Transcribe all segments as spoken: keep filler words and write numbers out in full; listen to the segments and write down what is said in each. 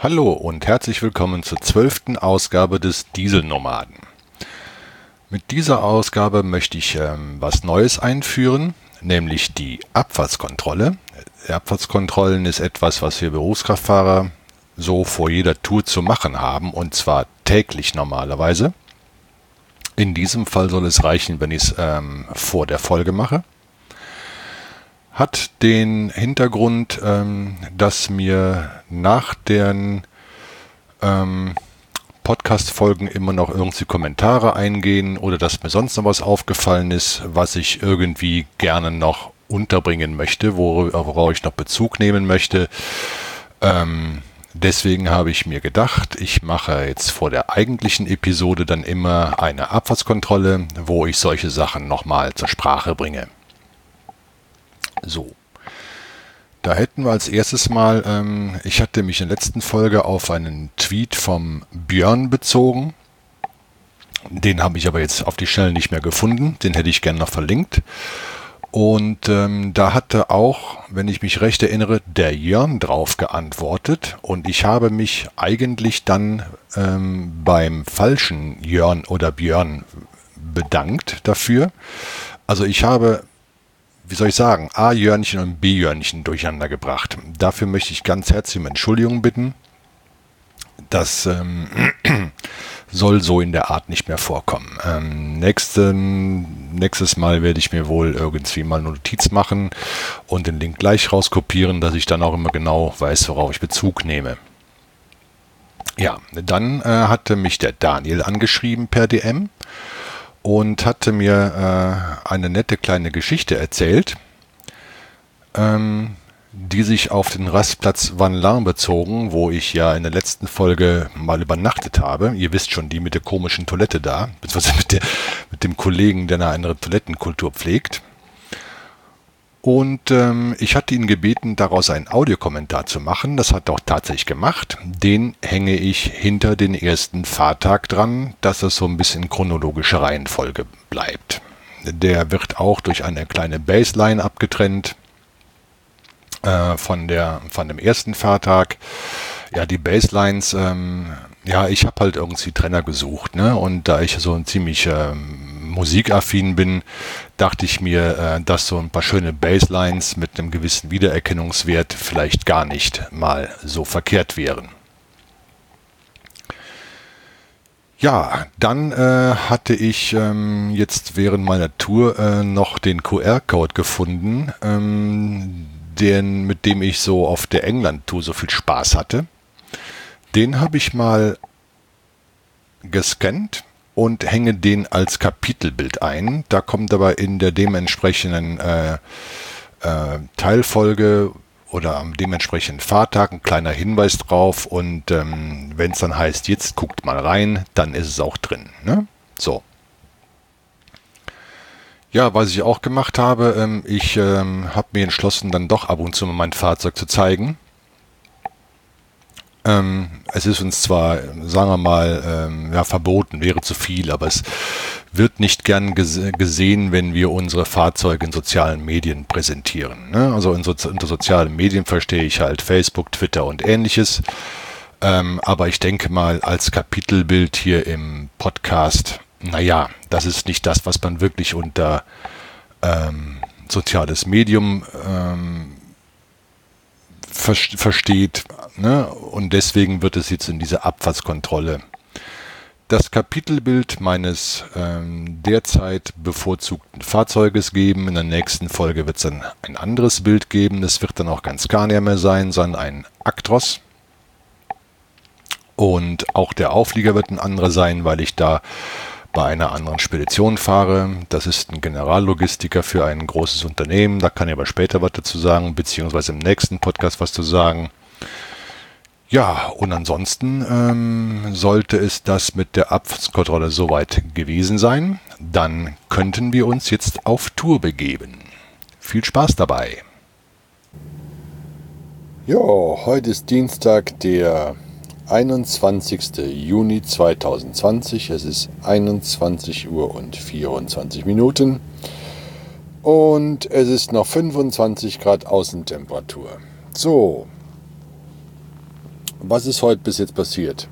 Hallo und herzlich willkommen zur zwölften Ausgabe des Dieselnomaden. Mit dieser Ausgabe möchte ich ähm, was Neues einführen, nämlich die Abfahrtskontrolle. Die Abfahrtskontrollen ist etwas, was wir Berufskraftfahrer so vor jeder Tour zu machen haben, und zwar täglich normalerweise. In diesem Fall soll es reichen, wenn ich es ähm, vor der Folge mache. Hat den Hintergrund, ähm, dass mir nach den ähm, Podcast-Folgen immer noch irgendwie Kommentare eingehen oder dass mir sonst noch was aufgefallen ist, was ich irgendwie gerne noch unterbringen möchte, wor- worauf ich noch Bezug nehmen möchte. Ähm, deswegen habe ich mir gedacht, ich mache jetzt vor der eigentlichen Episode dann immer eine Abfahrtskontrolle, wo ich solche Sachen nochmal zur Sprache bringe. So, da hätten wir als erstes mal, ähm, ich hatte mich in der letzten Folge auf einen Tweet vom Björn bezogen. Den habe ich aber jetzt auf die Schnelle nicht mehr gefunden. Den hätte ich gerne noch verlinkt. Und ähm, da hatte auch, wenn ich mich recht erinnere, der Jörn drauf geantwortet. Und ich habe mich eigentlich dann ähm, beim falschen Jörn oder Björn bedankt dafür. Also ich habe, wie soll ich sagen, A-Jörnchen und B-Jörnchen durcheinander gebracht. Dafür möchte ich ganz herzlich um Entschuldigung bitten. Das ähm, soll so in der Art nicht mehr vorkommen. Ähm, nächste, nächstes Mal werde ich mir wohl irgendwie mal eine Notiz machen und den Link gleich rauskopieren, dass ich dann auch immer genau weiß, worauf ich Bezug nehme. Ja, dann äh, hatte mich der Daniel angeschrieben per D M und hatte mir äh, eine nette kleine Geschichte erzählt, ähm, die sich auf den Rastplatz Vanlin bezogen, wo ich ja in der letzten Folge mal übernachtet habe. Ihr wisst schon, die mit der komischen Toilette da, beziehungsweise mit, der, mit dem Kollegen, der eine andere Toilettenkultur pflegt. Und ähm, ich hatte ihn gebeten, daraus einen Audiokommentar zu machen. Das hat er auch tatsächlich gemacht. Den hänge ich hinter den ersten Fahrtag dran, dass es so ein bisschen chronologische Reihenfolge bleibt. Der wird auch durch eine kleine Baseline abgetrennt äh, von der von dem ersten Fahrtag. Ja, die Baselines, ähm, ja, ich habe halt irgendwie Trenner gesucht, ne? Und da ich so ein ziemlich ähm, musikaffin bin, dachte ich mir, äh, dass so ein paar schöne Basslines mit einem gewissen Wiedererkennungswert vielleicht gar nicht mal so verkehrt wären. Ja, dann äh, hatte ich ähm, jetzt während meiner Tour äh, noch den Q R-Code gefunden, ähm, den, mit dem ich so auf der England-Tour so viel Spaß hatte. Den habe ich mal gescannt und hänge den als Kapitelbild ein. Da kommt aber in der dementsprechenden äh, äh, Teilfolge oder am dementsprechenden Fahrtag ein kleiner Hinweis drauf, und ähm, wenn es dann heißt, jetzt guckt mal rein, dann ist es auch drin. Ne? So. Ja, was ich auch gemacht habe, ähm, ich ähm, habe mir entschlossen, dann doch ab und zu mal mein Fahrzeug zu zeigen. Ähm, es ist uns zwar, sagen wir mal, ähm, ja, verboten, wäre zu viel, aber es wird nicht gern ges- gesehen, wenn wir unsere Fahrzeuge in sozialen Medien präsentieren. Ne? Also in so- unter sozialen Medien verstehe ich halt Facebook, Twitter und ähnliches. Ähm, aber ich denke mal, als Kapitelbild hier im Podcast, naja, das ist nicht das, was man wirklich unter ähm, soziales Medium ähm, versteht, ne? Und deswegen wird es jetzt in diese Abfahrtskontrolle das Kapitelbild meines ähm, derzeit bevorzugten Fahrzeuges geben. In der nächsten Folge wird es dann ein anderes Bild geben. Das wird dann auch kein Scania mehr sein, sondern ein Actros. Und auch der Auflieger wird ein anderer sein, weil ich da bei einer anderen Spedition fahre. Das ist ein Generallogistiker für ein großes Unternehmen. Da kann ich aber später was dazu sagen, beziehungsweise im nächsten Podcast was zu sagen. Ja, und ansonsten ähm, sollte es das mit der Abfahrtskontrolle soweit gewesen sein. Dann könnten wir uns jetzt auf Tour begeben. Viel Spaß dabei. Ja, heute ist Dienstag, der einundzwanzigster Juni zweitausendzwanzig. Es ist einundzwanzig Uhr und vierundzwanzig Minuten und es ist noch fünfundzwanzig Grad Außentemperatur. So, Was ist heute bis jetzt passiert?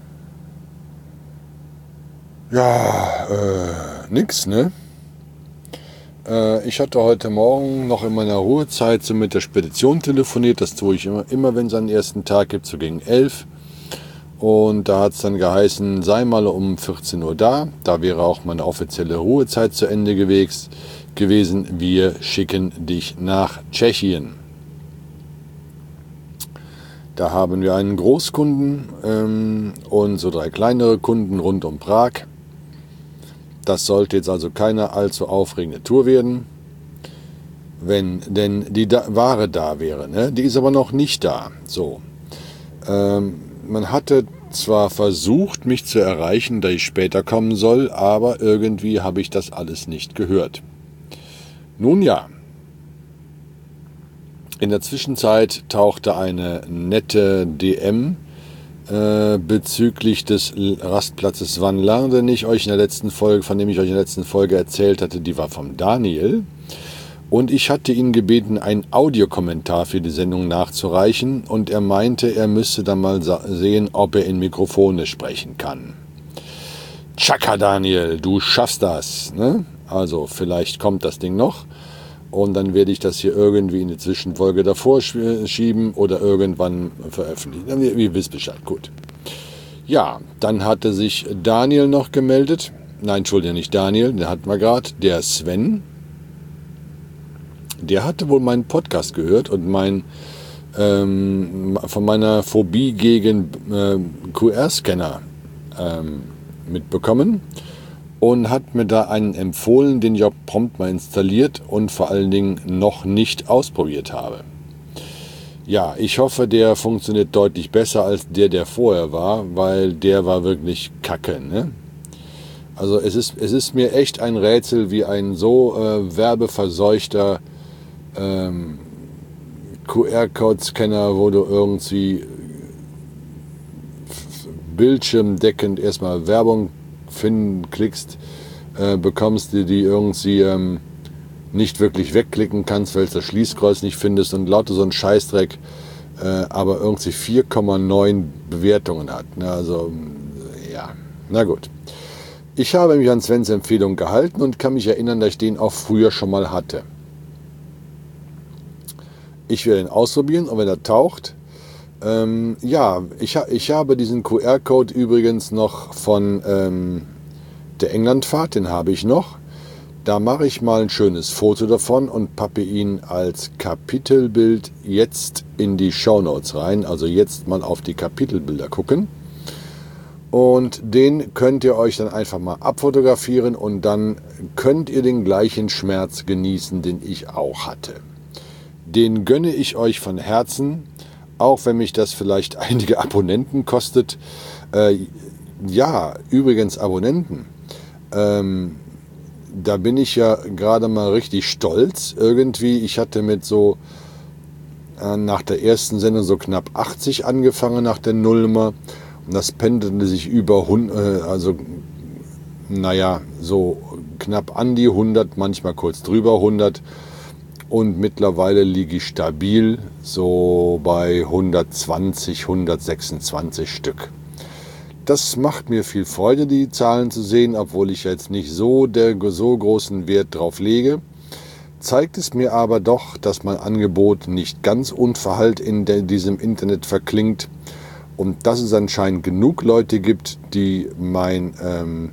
Ja, äh, nix, ne? Äh, ich hatte heute Morgen noch in meiner Ruhezeit so mit der Spedition telefoniert. Das tue ich immer, immer wenn es einen ersten Tag gibt, so gegen elf. Und da hat es dann geheißen, sei mal um vierzehn Uhr da. Da wäre auch meine offizielle Ruhezeit zu Ende gewesen. Wir schicken dich nach Tschechien. Da haben wir einen Großkunden ähm, und so drei kleinere Kunden rund um Prag. Das sollte jetzt also keine allzu aufregende Tour werden, wenn denn die da Ware da wäre. Ne? Die ist aber noch nicht da. So. Ähm, man hatte zwar versucht, mich zu erreichen, da ich später kommen soll, aber irgendwie habe ich das alles nicht gehört. Nun ja. In der Zwischenzeit tauchte eine nette D M äh, bezüglich des Rastplatzes Vanlin, den ich euch in der letzten Folge, von dem ich euch in der letzten Folge erzählt hatte, die war vom Daniel. Und ich hatte ihn gebeten, einen Audiokommentar für die Sendung nachzureichen und er meinte, er müsste dann mal sehen, ob er in Mikrofone sprechen kann. Tschakka Daniel, du schaffst das, ne? Also vielleicht kommt das Ding noch. Und dann werde ich das hier irgendwie in die Zwischenfolge davor schieben oder irgendwann veröffentlichen. Ihr wisst Bescheid, gut. Ja, dann hatte sich Daniel noch gemeldet. Nein, Entschuldigung, nicht Daniel, den hatten wir gerade. Der Sven. Der hatte wohl meinen Podcast gehört und mein, ähm, von meiner Phobie gegen äh, Q R-Scanner ähm, mitbekommen. Und hat mir da einen empfohlen, den ich auch prompt mal installiert und vor allen Dingen noch nicht ausprobiert habe. Ja, ich hoffe, der funktioniert deutlich besser als der, der vorher war, weil der war wirklich kacke, ne? Also es ist, es ist mir echt ein Rätsel, wie ein so äh, werbeverseuchter ähm, Q R-Code-Scanner, wo du irgendwie bildschirmdeckend erstmal Werbung finden, klickst, äh, bekommst du die irgendwie ähm, nicht wirklich wegklicken kannst, weil du das Schließkreuz nicht findest und lauter so ein Scheißdreck, äh, aber irgendwie vier Komma neun Bewertungen hat. Ne? Also, ja, na gut. Ich habe mich an Svens Empfehlung gehalten und kann mich erinnern, dass ich den auch früher schon mal hatte. Ich werde ihn ausprobieren und wenn er taucht, Ähm, ja, ich, ha- ich habe diesen Q R-Code übrigens noch von ähm, der Englandfahrt, den habe ich noch. Da mache ich mal ein schönes Foto davon und pappe ihn als Kapitelbild jetzt in die Shownotes rein. Also jetzt mal auf die Kapitelbilder gucken. Und den könnt ihr euch dann einfach mal abfotografieren und dann könnt ihr den gleichen Schmerz genießen, den ich auch hatte. Den gönne ich euch von Herzen. Auch wenn mich das vielleicht einige Abonnenten kostet. Äh, ja, übrigens Abonnenten. Ähm, da bin ich ja gerade mal richtig stolz. Irgendwie, ich hatte mit so äh, nach der ersten Sendung so knapp achtzig angefangen, nach der Nullnummer. Und das pendelte sich über, äh, also naja, so knapp an die hundert, manchmal kurz drüber hundert. Und mittlerweile liege ich stabil so bei hundertzwanzig, hundertsechsundzwanzig Stück. Das macht mir viel Freude, die Zahlen zu sehen, obwohl ich jetzt nicht so, der, so großen Wert drauf lege. Zeigt es mir aber doch, dass mein Angebot nicht ganz unverhallt in der, diesem Internet verklingt und dass es anscheinend genug Leute gibt, die mein... Ähm,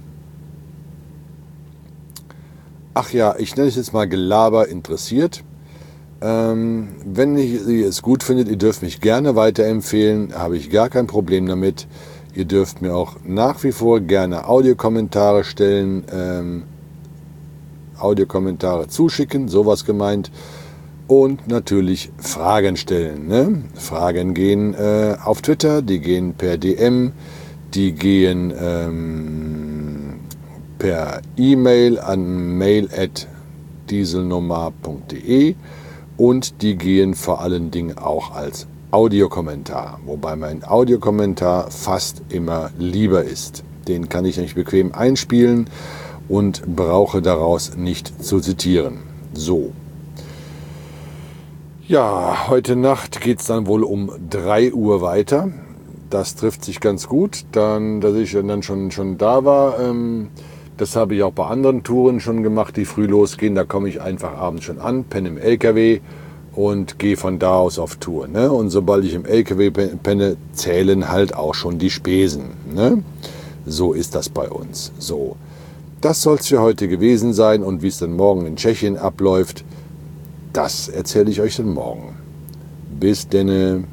Ach ja, ich nenne es jetzt mal Gelaber interessiert. Ähm, wenn ihr es gut findet, ihr dürft mich gerne weiterempfehlen, habe ich gar kein Problem damit. Ihr dürft mir auch nach wie vor gerne Audiokommentare stellen, ähm, Audiokommentare zuschicken, sowas gemeint. Und natürlich Fragen stellen. Ne? Fragen gehen äh, auf Twitter, die gehen per D M, die gehen... Ähm, per E-Mail an mail at dieselnomar punkt de und die gehen vor allen Dingen auch als Audiokommentar, wobei mein Audiokommentar fast immer lieber ist. Den kann ich nämlich bequem einspielen und brauche daraus nicht zu zitieren. So. Ja, heute Nacht geht es dann wohl um drei Uhr weiter. das trifft sich ganz gut, dann, dass ich dann schon, schon da war. Ähm, das habe ich auch bei anderen Touren schon gemacht, die früh losgehen. Da komme ich einfach abends schon an, penne im L K W und gehe von da aus auf Tour. Ne? Und sobald ich im L K W penne, zählen halt auch schon die Spesen. Ne? So ist das bei uns. So, das soll es für heute gewesen sein. Und wie es dann morgen in Tschechien abläuft, das erzähle ich euch dann morgen. Bis denne.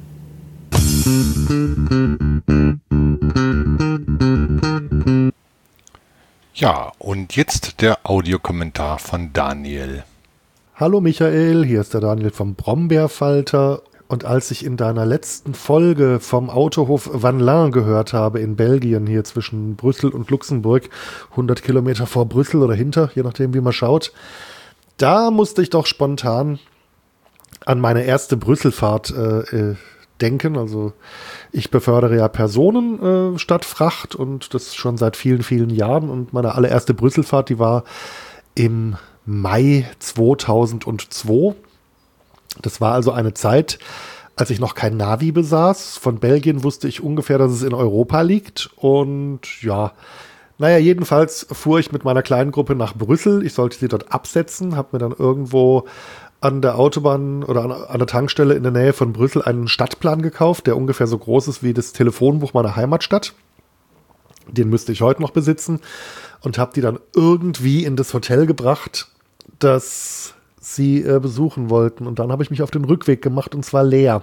Ja, und jetzt der Audiokommentar von Daniel. Hallo Michael, hier ist der Daniel vom Brombeerfalter. Und als ich in deiner letzten Folge vom Autohof Vanlin gehört habe in Belgien, hier zwischen Brüssel und Luxemburg, hundert Kilometer vor Brüssel oder hinter, je nachdem wie man schaut, da musste ich doch spontan an meine erste Brüsselfahrt äh, äh, denken. Also ich befördere ja Personen äh, statt Fracht und das schon seit vielen, vielen Jahren. Und meine allererste Brüsselfahrt, die war im Mai zweitausendzwei. Das war also eine Zeit, als ich noch kein Navi besaß. Von Belgien wusste ich ungefähr, dass es in Europa liegt. Und ja, naja, jedenfalls fuhr ich mit meiner kleinen Gruppe nach Brüssel. Ich sollte sie dort absetzen, habe mir dann irgendwo an der Autobahn oder an, an der Tankstelle in der Nähe von Brüssel einen Stadtplan gekauft, der ungefähr so groß ist wie das Telefonbuch meiner Heimatstadt. Den müsste ich heute noch besitzen und habe die dann irgendwie in das Hotel gebracht, das sie äh, besuchen wollten. Und dann habe ich mich auf den Rückweg gemacht und zwar leer.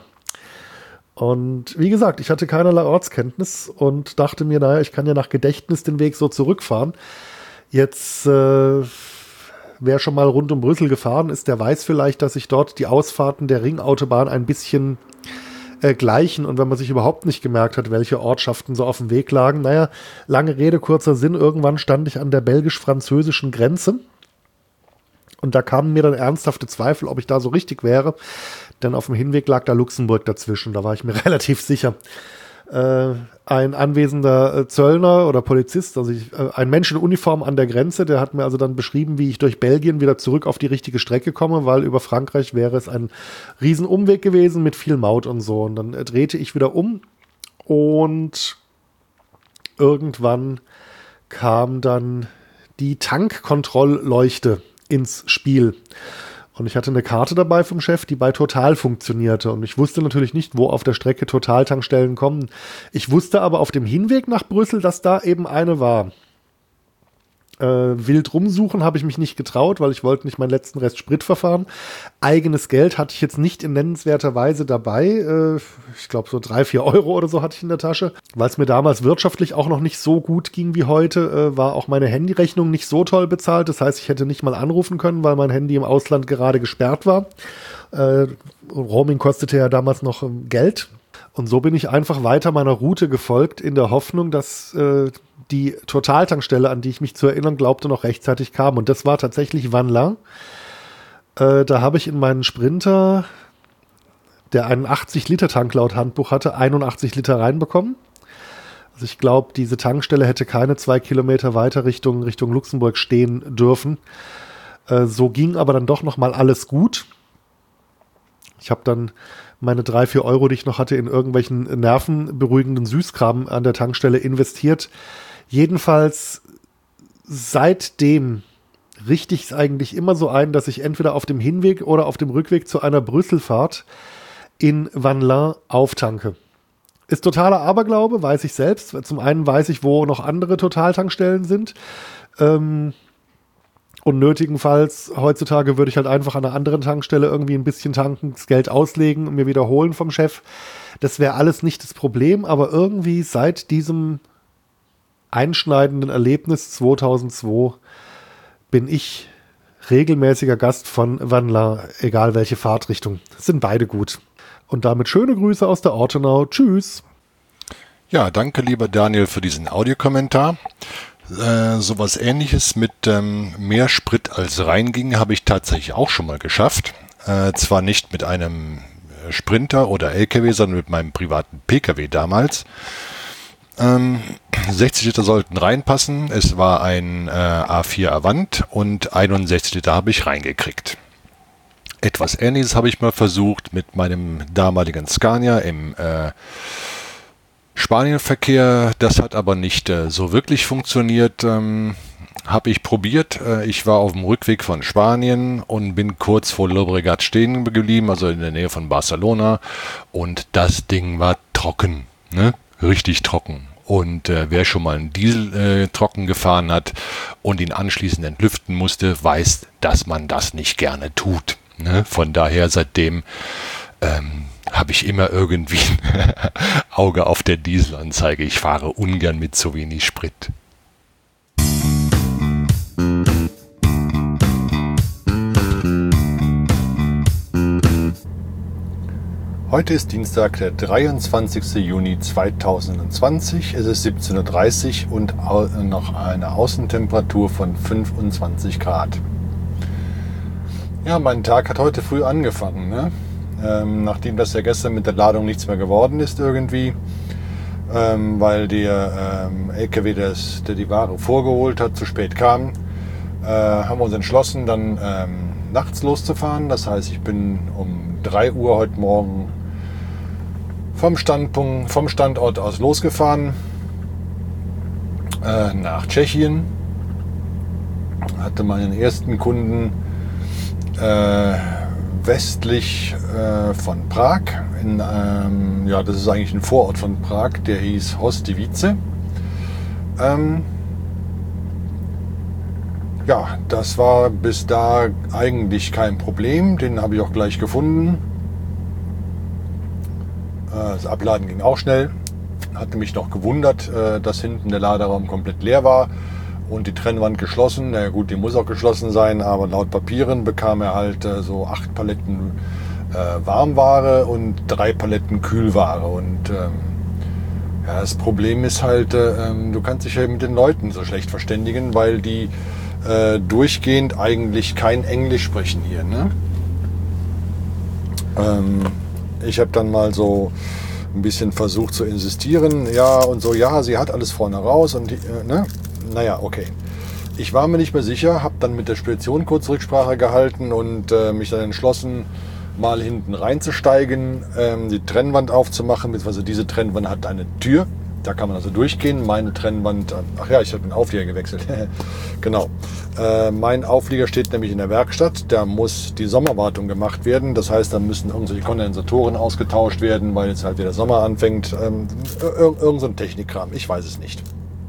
Und wie gesagt, ich hatte keinerlei Ortskenntnis und dachte mir, naja, ich kann ja nach Gedächtnis den Weg so zurückfahren. Jetzt, äh, wer schon mal rund um Brüssel gefahren ist, der weiß vielleicht, dass sich dort die Ausfahrten der Ringautobahn ein bisschen äh, gleichen. Und wenn man sich überhaupt nicht gemerkt hat, welche Ortschaften so auf dem Weg lagen, naja, lange Rede, kurzer Sinn, irgendwann stand ich an der belgisch-französischen Grenze. Und da kamen mir dann ernsthafte Zweifel, ob ich da so richtig wäre. Denn auf dem Hinweg lag da Luxemburg dazwischen. Da war ich mir relativ sicher. Äh, ein anwesender Zöllner oder Polizist, also ich, äh, ein Mensch in Uniform an der Grenze, der hat mir also dann beschrieben, wie ich durch Belgien wieder zurück auf die richtige Strecke komme, weil über Frankreich wäre es ein Riesenumweg gewesen mit viel Maut und so. Und dann äh, drehte ich wieder um und irgendwann kam dann die Tankkontrollleuchte ins Spiel. Und ich hatte eine Karte dabei vom Chef, die bei Total funktionierte. Und ich wusste natürlich nicht, wo auf der Strecke Total-Tankstellen kommen. Ich wusste aber auf dem Hinweg nach Brüssel, dass da eben eine war. Äh, wild rumsuchen habe ich mich nicht getraut, weil ich wollte nicht meinen letzten Rest Sprit verfahren. Eigenes Geld hatte ich jetzt nicht in nennenswerter Weise dabei. Äh, ich glaube so drei, vier Euro oder so hatte ich in der Tasche. Weil es mir damals wirtschaftlich auch noch nicht so gut ging wie heute, äh, war auch meine Handyrechnung nicht so toll bezahlt. Das heißt, ich hätte nicht mal anrufen können, weil mein Handy im Ausland gerade gesperrt war. Äh, Roaming kostete ja damals noch ähm, Geld. Und so bin ich einfach weiter meiner Route gefolgt, in der Hoffnung, dass äh, die Totaltankstelle, an die ich mich zu erinnern glaubte, noch rechtzeitig kam. Und das war tatsächlich Vanlin. Äh, da habe ich in meinen Sprinter, der einen achtzig Liter Tank laut Handbuch hatte, einundachtzig Liter reinbekommen. Also ich glaube, diese Tankstelle hätte keine zwei Kilometer weiter Richtung, Richtung Luxemburg stehen dürfen. Äh, so ging aber dann doch noch mal alles gut. Ich habe dann meine drei, vier Euro, die ich noch hatte, in irgendwelchen nervenberuhigenden Süßkram an der Tankstelle investiert. Jedenfalls seitdem richte ich es eigentlich immer so ein, dass ich entweder auf dem Hinweg oder auf dem Rückweg zu einer Brüsselfahrt in Vanlin auftanke. Ist totaler Aberglaube, weiß ich selbst. Zum einen weiß ich, wo noch andere Totaltankstellen sind. Ähm, Und nötigenfalls, heutzutage würde ich halt einfach an einer anderen Tankstelle irgendwie ein bisschen tanken, das Geld auslegen und mir wiederholen vom Chef. Das wäre alles nicht das Problem, aber irgendwie seit diesem einschneidenden Erlebnis zweitausendzwei bin ich regelmäßiger Gast von Vanlin, egal welche Fahrtrichtung. Sind beide gut. Und damit schöne Grüße aus der Ortenau. Tschüss. Ja, danke lieber Daniel für diesen Audiokommentar. Äh, sowas Ähnliches mit ähm, mehr Sprit als reinging, habe ich tatsächlich auch schon mal geschafft. Äh, zwar nicht mit einem Sprinter oder L K W, sondern mit meinem privaten P K W damals. Ähm, sechzig Liter sollten reinpassen. Es war ein äh, A vier Avant und einundsechzig Liter habe ich reingekriegt. Etwas Ähnliches habe ich mal versucht mit meinem damaligen Scania im äh, Spanienverkehr, das hat aber nicht äh, so wirklich funktioniert. Ähm, habe ich probiert. Äh, ich war auf dem Rückweg von Spanien und bin kurz vor Llobregat stehen geblieben, also in der Nähe von Barcelona. Und das Ding war trocken, ne? Richtig trocken. Und äh, wer schon mal einen Diesel äh, trocken gefahren hat und ihn anschließend entlüften musste, weiß, dass man das nicht gerne tut. Ne? Von daher seitdem ähm, habe ich immer irgendwie ein Auge auf der Dieselanzeige. Ich fahre ungern mit zu wenig Sprit. Heute ist Dienstag, der dreiundzwanzigster Juni zweitausendzwanzig. Es ist siebzehn Uhr dreißig und noch eine Außentemperatur von fünfundzwanzig Grad. Ja, mein Tag hat heute früh angefangen, ne? Ähm, nachdem das ja gestern mit der Ladung nichts mehr geworden ist irgendwie, ähm, weil der ähm, L K W, das, der die Ware vorgeholt hat, zu spät kam, äh, haben wir uns entschlossen, dann ähm, nachts loszufahren. Das heißt, ich bin um drei Uhr heute Morgen vom Standpunkt, vom Standort aus losgefahren äh, nach Tschechien. Hatte meinen ersten Kunden äh, westlich äh, von Prag. In, ähm, ja, das ist eigentlich ein Vorort von Prag, der hieß Hostivice. Ähm, ja, das war bis da eigentlich kein Problem. Den habe ich auch gleich gefunden. Das Abladen ging auch schnell. Hatte mich noch gewundert, dass hinten der Laderaum komplett leer war und die Trennwand geschlossen. Na gut, die muss auch geschlossen sein, aber laut Papieren bekam er halt so acht Paletten Warmware und drei Paletten Kühlware. Und ähm, ja, das Problem ist halt, ähm, du kannst dich ja mit den Leuten so schlecht verständigen, weil die äh, durchgehend eigentlich kein Englisch sprechen hier. Ne? Ähm, Ich habe dann mal so ein bisschen versucht zu insistieren, ja und so, ja, sie hat alles vorne raus und die, äh, ne, naja, okay. Ich war mir nicht mehr sicher, habe dann mit der Spedition kurz Rücksprache gehalten und äh, mich dann entschlossen, mal hinten reinzusteigen, ähm, die Trennwand aufzumachen, beziehungsweise diese Trennwand hat eine Tür, da kann man also durchgehen. Meine Trennwand, ach ja, ich habe den Auflieger gewechselt, genau. Äh, mein Auflieger steht nämlich in der Werkstatt, da muss die Sommerwartung gemacht werden, das heißt, da müssen irgendwelche Kondensatoren ausgetauscht werden, weil jetzt halt wieder Sommer anfängt, ähm, ir- irgend so ein Technikkram, ich weiß es nicht.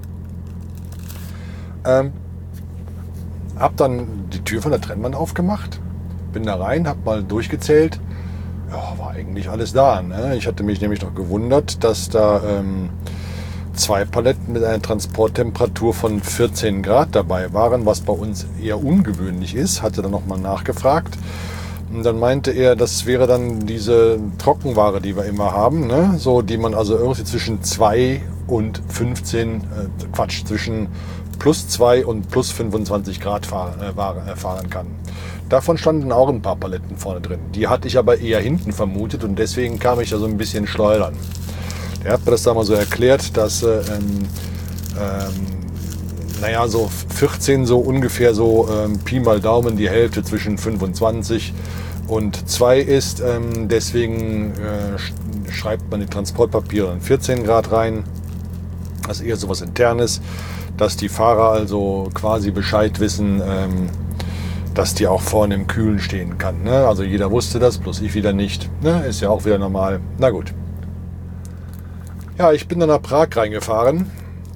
Ähm, hab dann die Tür von der Trennwand aufgemacht, bin da rein, hab mal durchgezählt, ja, war eigentlich alles da. Ne? Ich hatte mich nämlich noch gewundert, dass da ähm, zwei Paletten mit einer Transporttemperatur von vierzehn Grad dabei waren, was bei uns eher ungewöhnlich ist. Hatte dann nochmal nachgefragt. Und dann meinte er, das wäre dann diese Trockenware, die wir immer haben, ne? So, die man also irgendwie zwischen zwei und fünfzehn, äh, Quatsch, zwischen plus zwei und plus fünfundzwanzig Grad fahren, äh, äh, fahren kann. Davon standen auch ein paar Paletten vorne drin. Die hatte ich aber eher hinten vermutet und deswegen kam ich da so ein bisschen schleudern. Der hat mir das da mal so erklärt, dass äh, ähm, ähm, naja, so vierzehn so ungefähr so ähm, Pi mal Daumen die Hälfte zwischen fünfundzwanzig und zwei ist. Ähm, deswegen äh, schreibt man die Transportpapiere in vierzehn Grad rein. Das ist eher so was Internes, dass die Fahrer also quasi Bescheid wissen, ähm, dass die auch vorne im Kühlen stehen kann. Ne? Also jeder wusste das, bloß ich wieder nicht. Ne? Ist ja auch wieder normal. Na gut. Ja, ich bin dann nach Prag reingefahren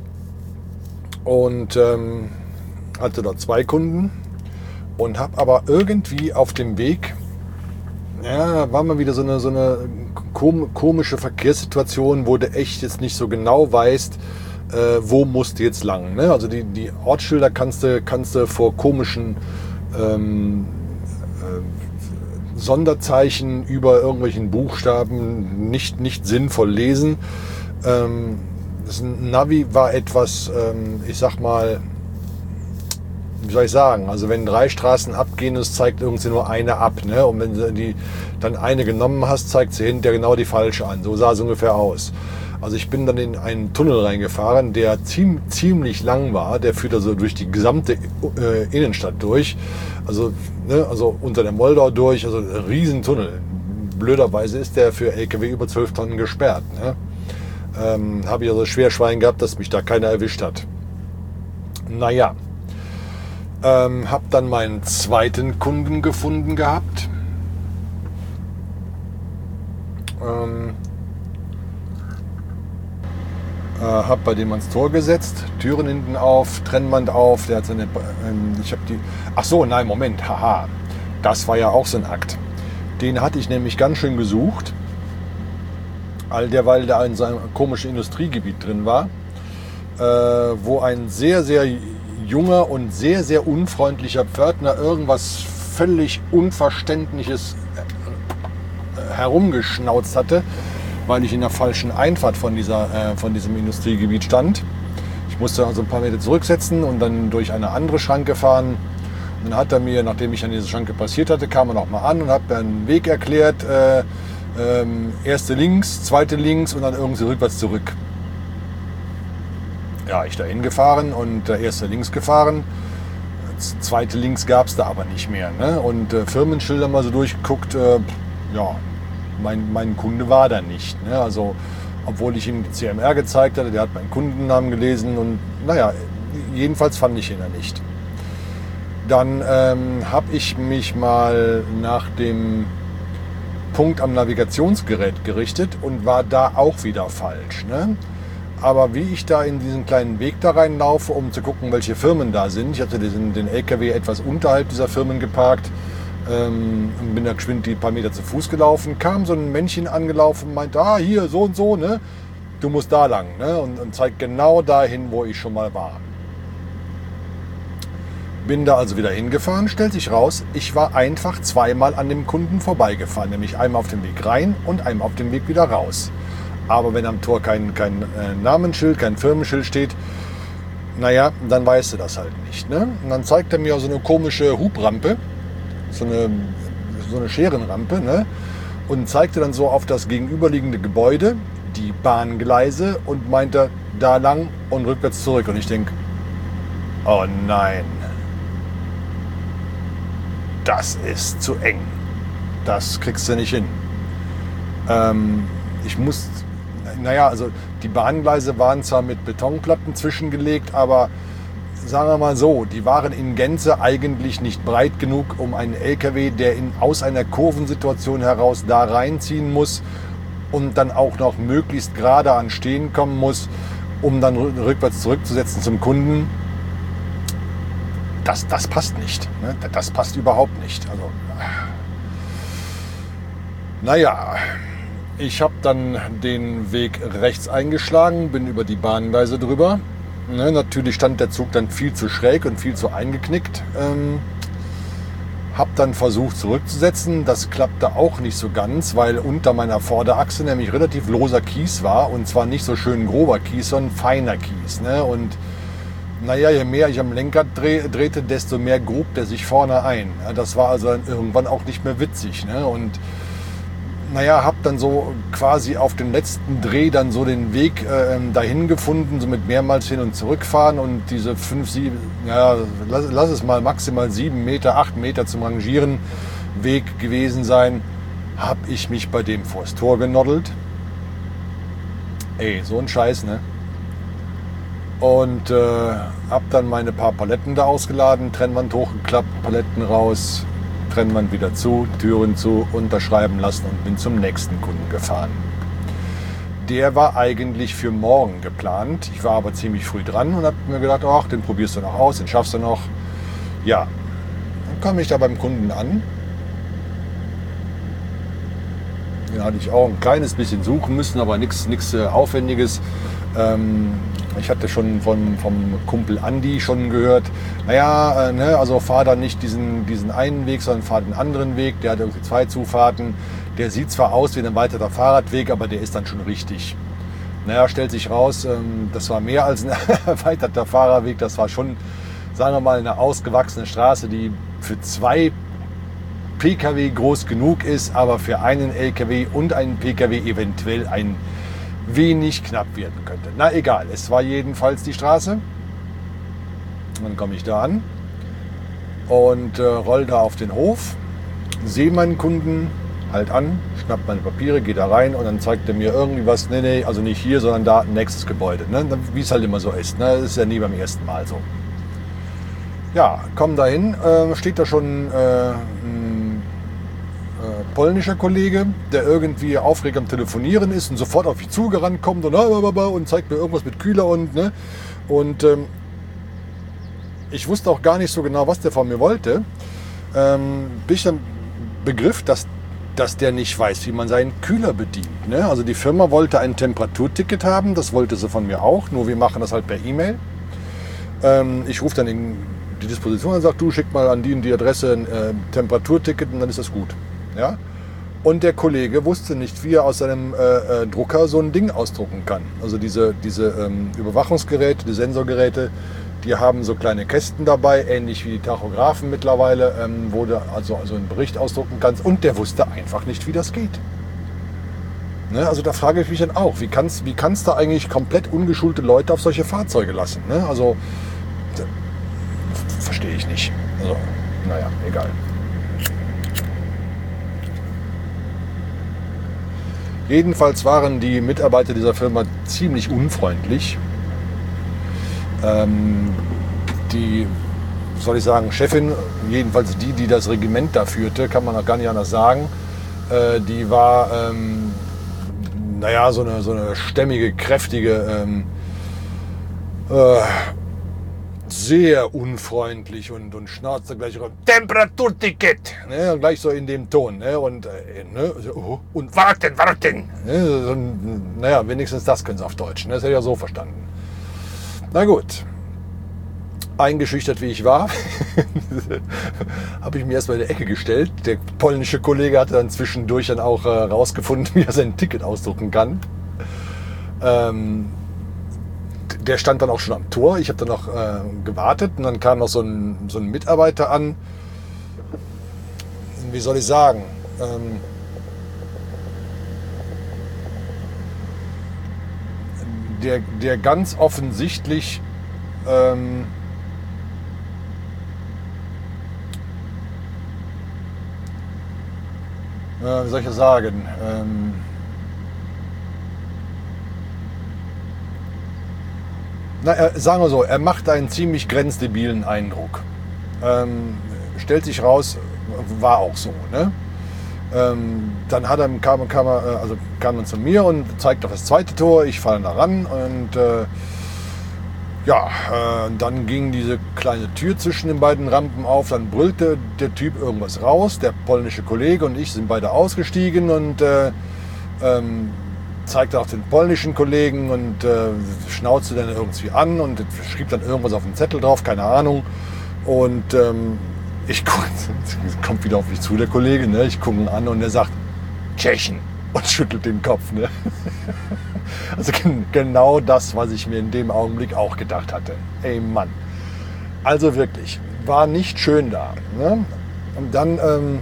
und ähm, hatte dort zwei Kunden und habe aber irgendwie auf dem Weg, ja, war mal wieder so eine, so eine kom- komische Verkehrssituation, wo du echt jetzt nicht so genau weißt, äh, wo musst du jetzt lang. Ne? Also die, die Ortsschilder kannst du, kannst du vor komischen ähm, äh, Sonderzeichen über irgendwelchen Buchstaben nicht, nicht sinnvoll lesen. Ähm, das Navi war etwas, ähm, ich sag mal, wie soll ich sagen, also wenn drei Straßen abgehen, es zeigt irgendwie nur eine ab, ne? Und wenn du die dann eine genommen hast, zeigt sie hinterher genau die falsche an. So sah es ungefähr aus. Also ich bin dann in einen Tunnel reingefahren, der ziem, ziemlich lang war, der führt also durch die gesamte äh, Innenstadt durch, also, ne, also unter der Moldau durch, also ein Riesentunnel. Blöderweise ist der für L K W über zwölf Tonnen gesperrt, ne? ähm, habe ich also Schwerschwein gehabt, dass mich da keiner erwischt hat. Naja, ähm, habe dann meinen zweiten Kunden gefunden gehabt. Ähm, äh, habe bei dem ans Tor gesetzt, Türen hinten auf, Trennwand auf. Der hat seine, ähm, ich habe die. Ach so, nein, Moment, haha, das war ja auch so ein Akt. Den hatte ich nämlich ganz schön gesucht, all derweil der in seinem komischen Industriegebiet drin war, äh, wo ein sehr, sehr junger und sehr, sehr unfreundlicher Pförtner irgendwas völlig Unverständliches herumgeschnauzt hatte, weil ich in der falschen Einfahrt von, dieser, äh, von diesem Industriegebiet stand. Ich musste also ein paar Meter zurücksetzen und dann durch eine andere Schranke fahren. Und dann hat er mir, nachdem ich an diese Schranke passiert hatte, kam er nochmal an und hat mir einen Weg erklärt. Äh, ähm, erste links, zweite links und dann irgendwie rückwärts zurück. Ja, ich da hingefahren und äh, erste links gefahren. Zweite links gab es da aber nicht mehr. Ne? Und äh, Firmenschilder mal so durchgeguckt, äh, ja, mein, mein Kunde war da nicht. Ne? Also, obwohl ich ihm die C M R gezeigt hatte, der hat meinen Kundennamen gelesen und naja, jedenfalls fand ich ihn da nicht. Dann ähm, habe ich mich mal nach dem Punkt am Navigationsgerät gerichtet und war da auch wieder falsch. Ne? Aber wie ich da in diesen kleinen Weg da reinlaufe, um zu gucken, welche Firmen da sind, ich hatte diesen, den L K W etwas unterhalb dieser Firmen geparkt, ähm, und bin da geschwind die paar Meter zu Fuß gelaufen, kam so ein Männchen angelaufen und meinte, ah, hier, so und so, ne? Du musst da lang, ne? Und, und zeigt genau dahin, wo ich schon mal war. Bin da also wieder hingefahren, stellt sich raus, ich war einfach zweimal an dem Kunden vorbeigefahren, nämlich einmal auf dem Weg rein und einmal auf dem Weg wieder raus. Aber wenn am Tor kein, kein äh, Namensschild, kein Firmenschild steht, naja, dann weißt du das halt nicht. Ne? Und dann zeigt er mir so eine komische Hubrampe, so eine, so eine Scherenrampe, ne? Und zeigte dann so auf das gegenüberliegende Gebäude, die Bahngleise und meinte, da lang und rückwärts zurück. Und ich denke, oh nein, das ist zu eng. Das kriegst du nicht hin. Ähm, ich muss... Naja, also die Bahngleise waren zwar mit Betonplatten zwischengelegt, aber sagen wir mal so, die waren in Gänze eigentlich nicht breit genug, um einen L K W, der in, aus einer Kurvensituation heraus da reinziehen muss und dann auch noch möglichst gerade an Stehen kommen muss, um dann rückwärts zurückzusetzen zum Kunden. Das, das passt nicht. Ne? Das passt überhaupt nicht. Also, naja... Ich habe dann den Weg rechts eingeschlagen, bin über die Bahngleise drüber. Ne, natürlich stand der Zug dann viel zu schräg und viel zu eingeknickt. Ähm, habe dann versucht zurückzusetzen. Das klappte auch nicht so ganz, weil unter meiner Vorderachse nämlich relativ loser Kies war. Und zwar nicht so schön grober Kies, sondern feiner Kies. Ne? Und naja, je mehr ich am Lenkrad dreh, drehte, desto mehr grub der sich vorne ein. Das war also dann irgendwann auch nicht mehr witzig. Ne? Und naja, hab dann so quasi auf dem letzten Dreh dann so den Weg äh, dahin gefunden, so mit mehrmals hin und zurückfahren und diese fünf, sieben, ja, lass, lass es mal maximal sieben Meter, acht Meter zum Rangieren Weg gewesen sein, hab ich mich bei dem vors Tor genoddelt. Ey, so ein Scheiß, ne? Und äh, hab dann meine paar Paletten da ausgeladen, Trennwand hochgeklappt, Paletten raus, Trennwand wieder zu, Türen zu, unterschreiben lassen und bin zum nächsten Kunden gefahren. Der war eigentlich für morgen geplant. Ich war aber ziemlich früh dran und habe mir gedacht, ach, den probierst du noch aus, den schaffst du noch. Ja, dann komme ich da beim Kunden an. Den hatte ich auch ein kleines bisschen suchen müssen, aber nichts nichts äh, Aufwendiges. Ähm, Ich hatte schon von, vom Kumpel Andi schon gehört, naja, äh, ne, also fahr da nicht diesen, diesen einen Weg, sondern fahr den anderen Weg. Der hat irgendwie zwei Zufahrten. Der sieht zwar aus wie ein weiterer Fahrradweg, aber der ist dann schon richtig. Naja, stellt sich raus, ähm, das war mehr als ein erweiterter Fahrradweg. Das war schon, sagen wir mal, eine ausgewachsene Straße, die für zwei P K W groß genug ist, aber für einen L K W und einen P K W eventuell ein wenig knapp werden könnte. Na egal, es war jedenfalls die Straße. Dann komme ich da an. und, äh, und äh, roll da auf den Hof, sehe meinen Kunden, der halt an, schnappt meine Papiere, geht da rein und dann zeigt er mir irgendwie was, nee, nee, also nicht hier, sondern da, nächstes Gebäude, ne? Wie es halt immer so ist, ne? Das ist ja nie beim ersten Mal so. Ja, komm da hin, äh, steht da schon äh, ein äh, polnischer Kollege, der irgendwie aufregend am Telefonieren ist und sofort auf mich zugerannt kommt und, und zeigt mir irgendwas mit Kühler und, ne? Und ähm, ich wusste auch gar nicht so genau, was der von mir wollte. Ähm, bin ich dann begriff, dass, dass der nicht weiß, wie man seinen Kühler bedient. Ne? Also die Firma wollte ein Temperaturticket haben, das wollte sie von mir auch, nur wir machen das halt per E-Mail. Ähm, ich rufe dann in die Disposition und sage, du schick mal an die und die Adresse ein äh, Temperaturticket und dann ist das gut. Ja? Und der Kollege wusste nicht, wie er aus seinem äh, äh, Drucker so ein Ding ausdrucken kann. Also diese, diese ähm, Überwachungsgeräte, die Sensorgeräte, die haben so kleine Kästen dabei, ähnlich wie die Tachografen mittlerweile, ähm, wo du also, also einen Bericht ausdrucken kannst. Und der wusste einfach nicht, wie das geht. Ne? Also da frage ich mich dann auch, wie kannst wie kannst du eigentlich komplett ungeschulte Leute auf solche Fahrzeuge lassen? Ne? Also da, verstehe ich nicht. Also, naja, egal. Jedenfalls waren die Mitarbeiter dieser Firma ziemlich unfreundlich. Ähm, die, soll ich sagen, Chefin, jedenfalls die, die das Regiment da führte, kann man auch gar nicht anders sagen, äh, die war, ähm, naja, so eine, so eine stämmige, kräftige, ähm, äh, sehr unfreundlich und, und schnauzte gleich rum, Temperaturticket, ne, und gleich so in dem Ton, ne, und, äh, ne, so, oh, und warten, warten, ne, so, naja, wenigstens das können sie auf Deutsch, ne, das hätte ich ja so verstanden. Na gut, eingeschüchtert wie ich war, habe ich mir erstmal in die Ecke gestellt. Der polnische Kollege hatte dann zwischendurch dann auch äh, rausgefunden, wie er sein Ticket ausdrucken kann. Ähm, der stand dann auch schon am Tor. Ich habe dann noch äh, gewartet und dann kam noch so ein, so ein Mitarbeiter an. Wie soll ich sagen? Ähm, Der, der ganz offensichtlich ähm, äh, wie soll ich das sagen? Ähm, na, er, sagen wir so, er macht einen ziemlich grenzdebilen Eindruck. Ähm, stellt sich raus, war auch so, ne? Ähm, dann hat er, kam, kam, er, also kam er zu mir und zeigt auf das zweite Tor. Ich falle da ran und äh, ja, äh, dann ging diese kleine Tür zwischen den beiden Rampen auf. Dann brüllte der Typ irgendwas raus. Der polnische Kollege und ich sind beide ausgestiegen und äh, ähm, zeigte auf den polnischen Kollegen und äh, schnauzte dann irgendwie an und schrieb dann irgendwas auf den Zettel drauf, keine Ahnung. Und ähm, ich gucke, kommt wieder auf mich zu, der Kollege, ne? Ich gucke ihn an und er sagt, Tschechen, und schüttelt den Kopf. Ne? Also genau das, was ich mir in dem Augenblick auch gedacht hatte. Ey Mann. Also wirklich, war nicht schön da. Ne? Und dann, ähm,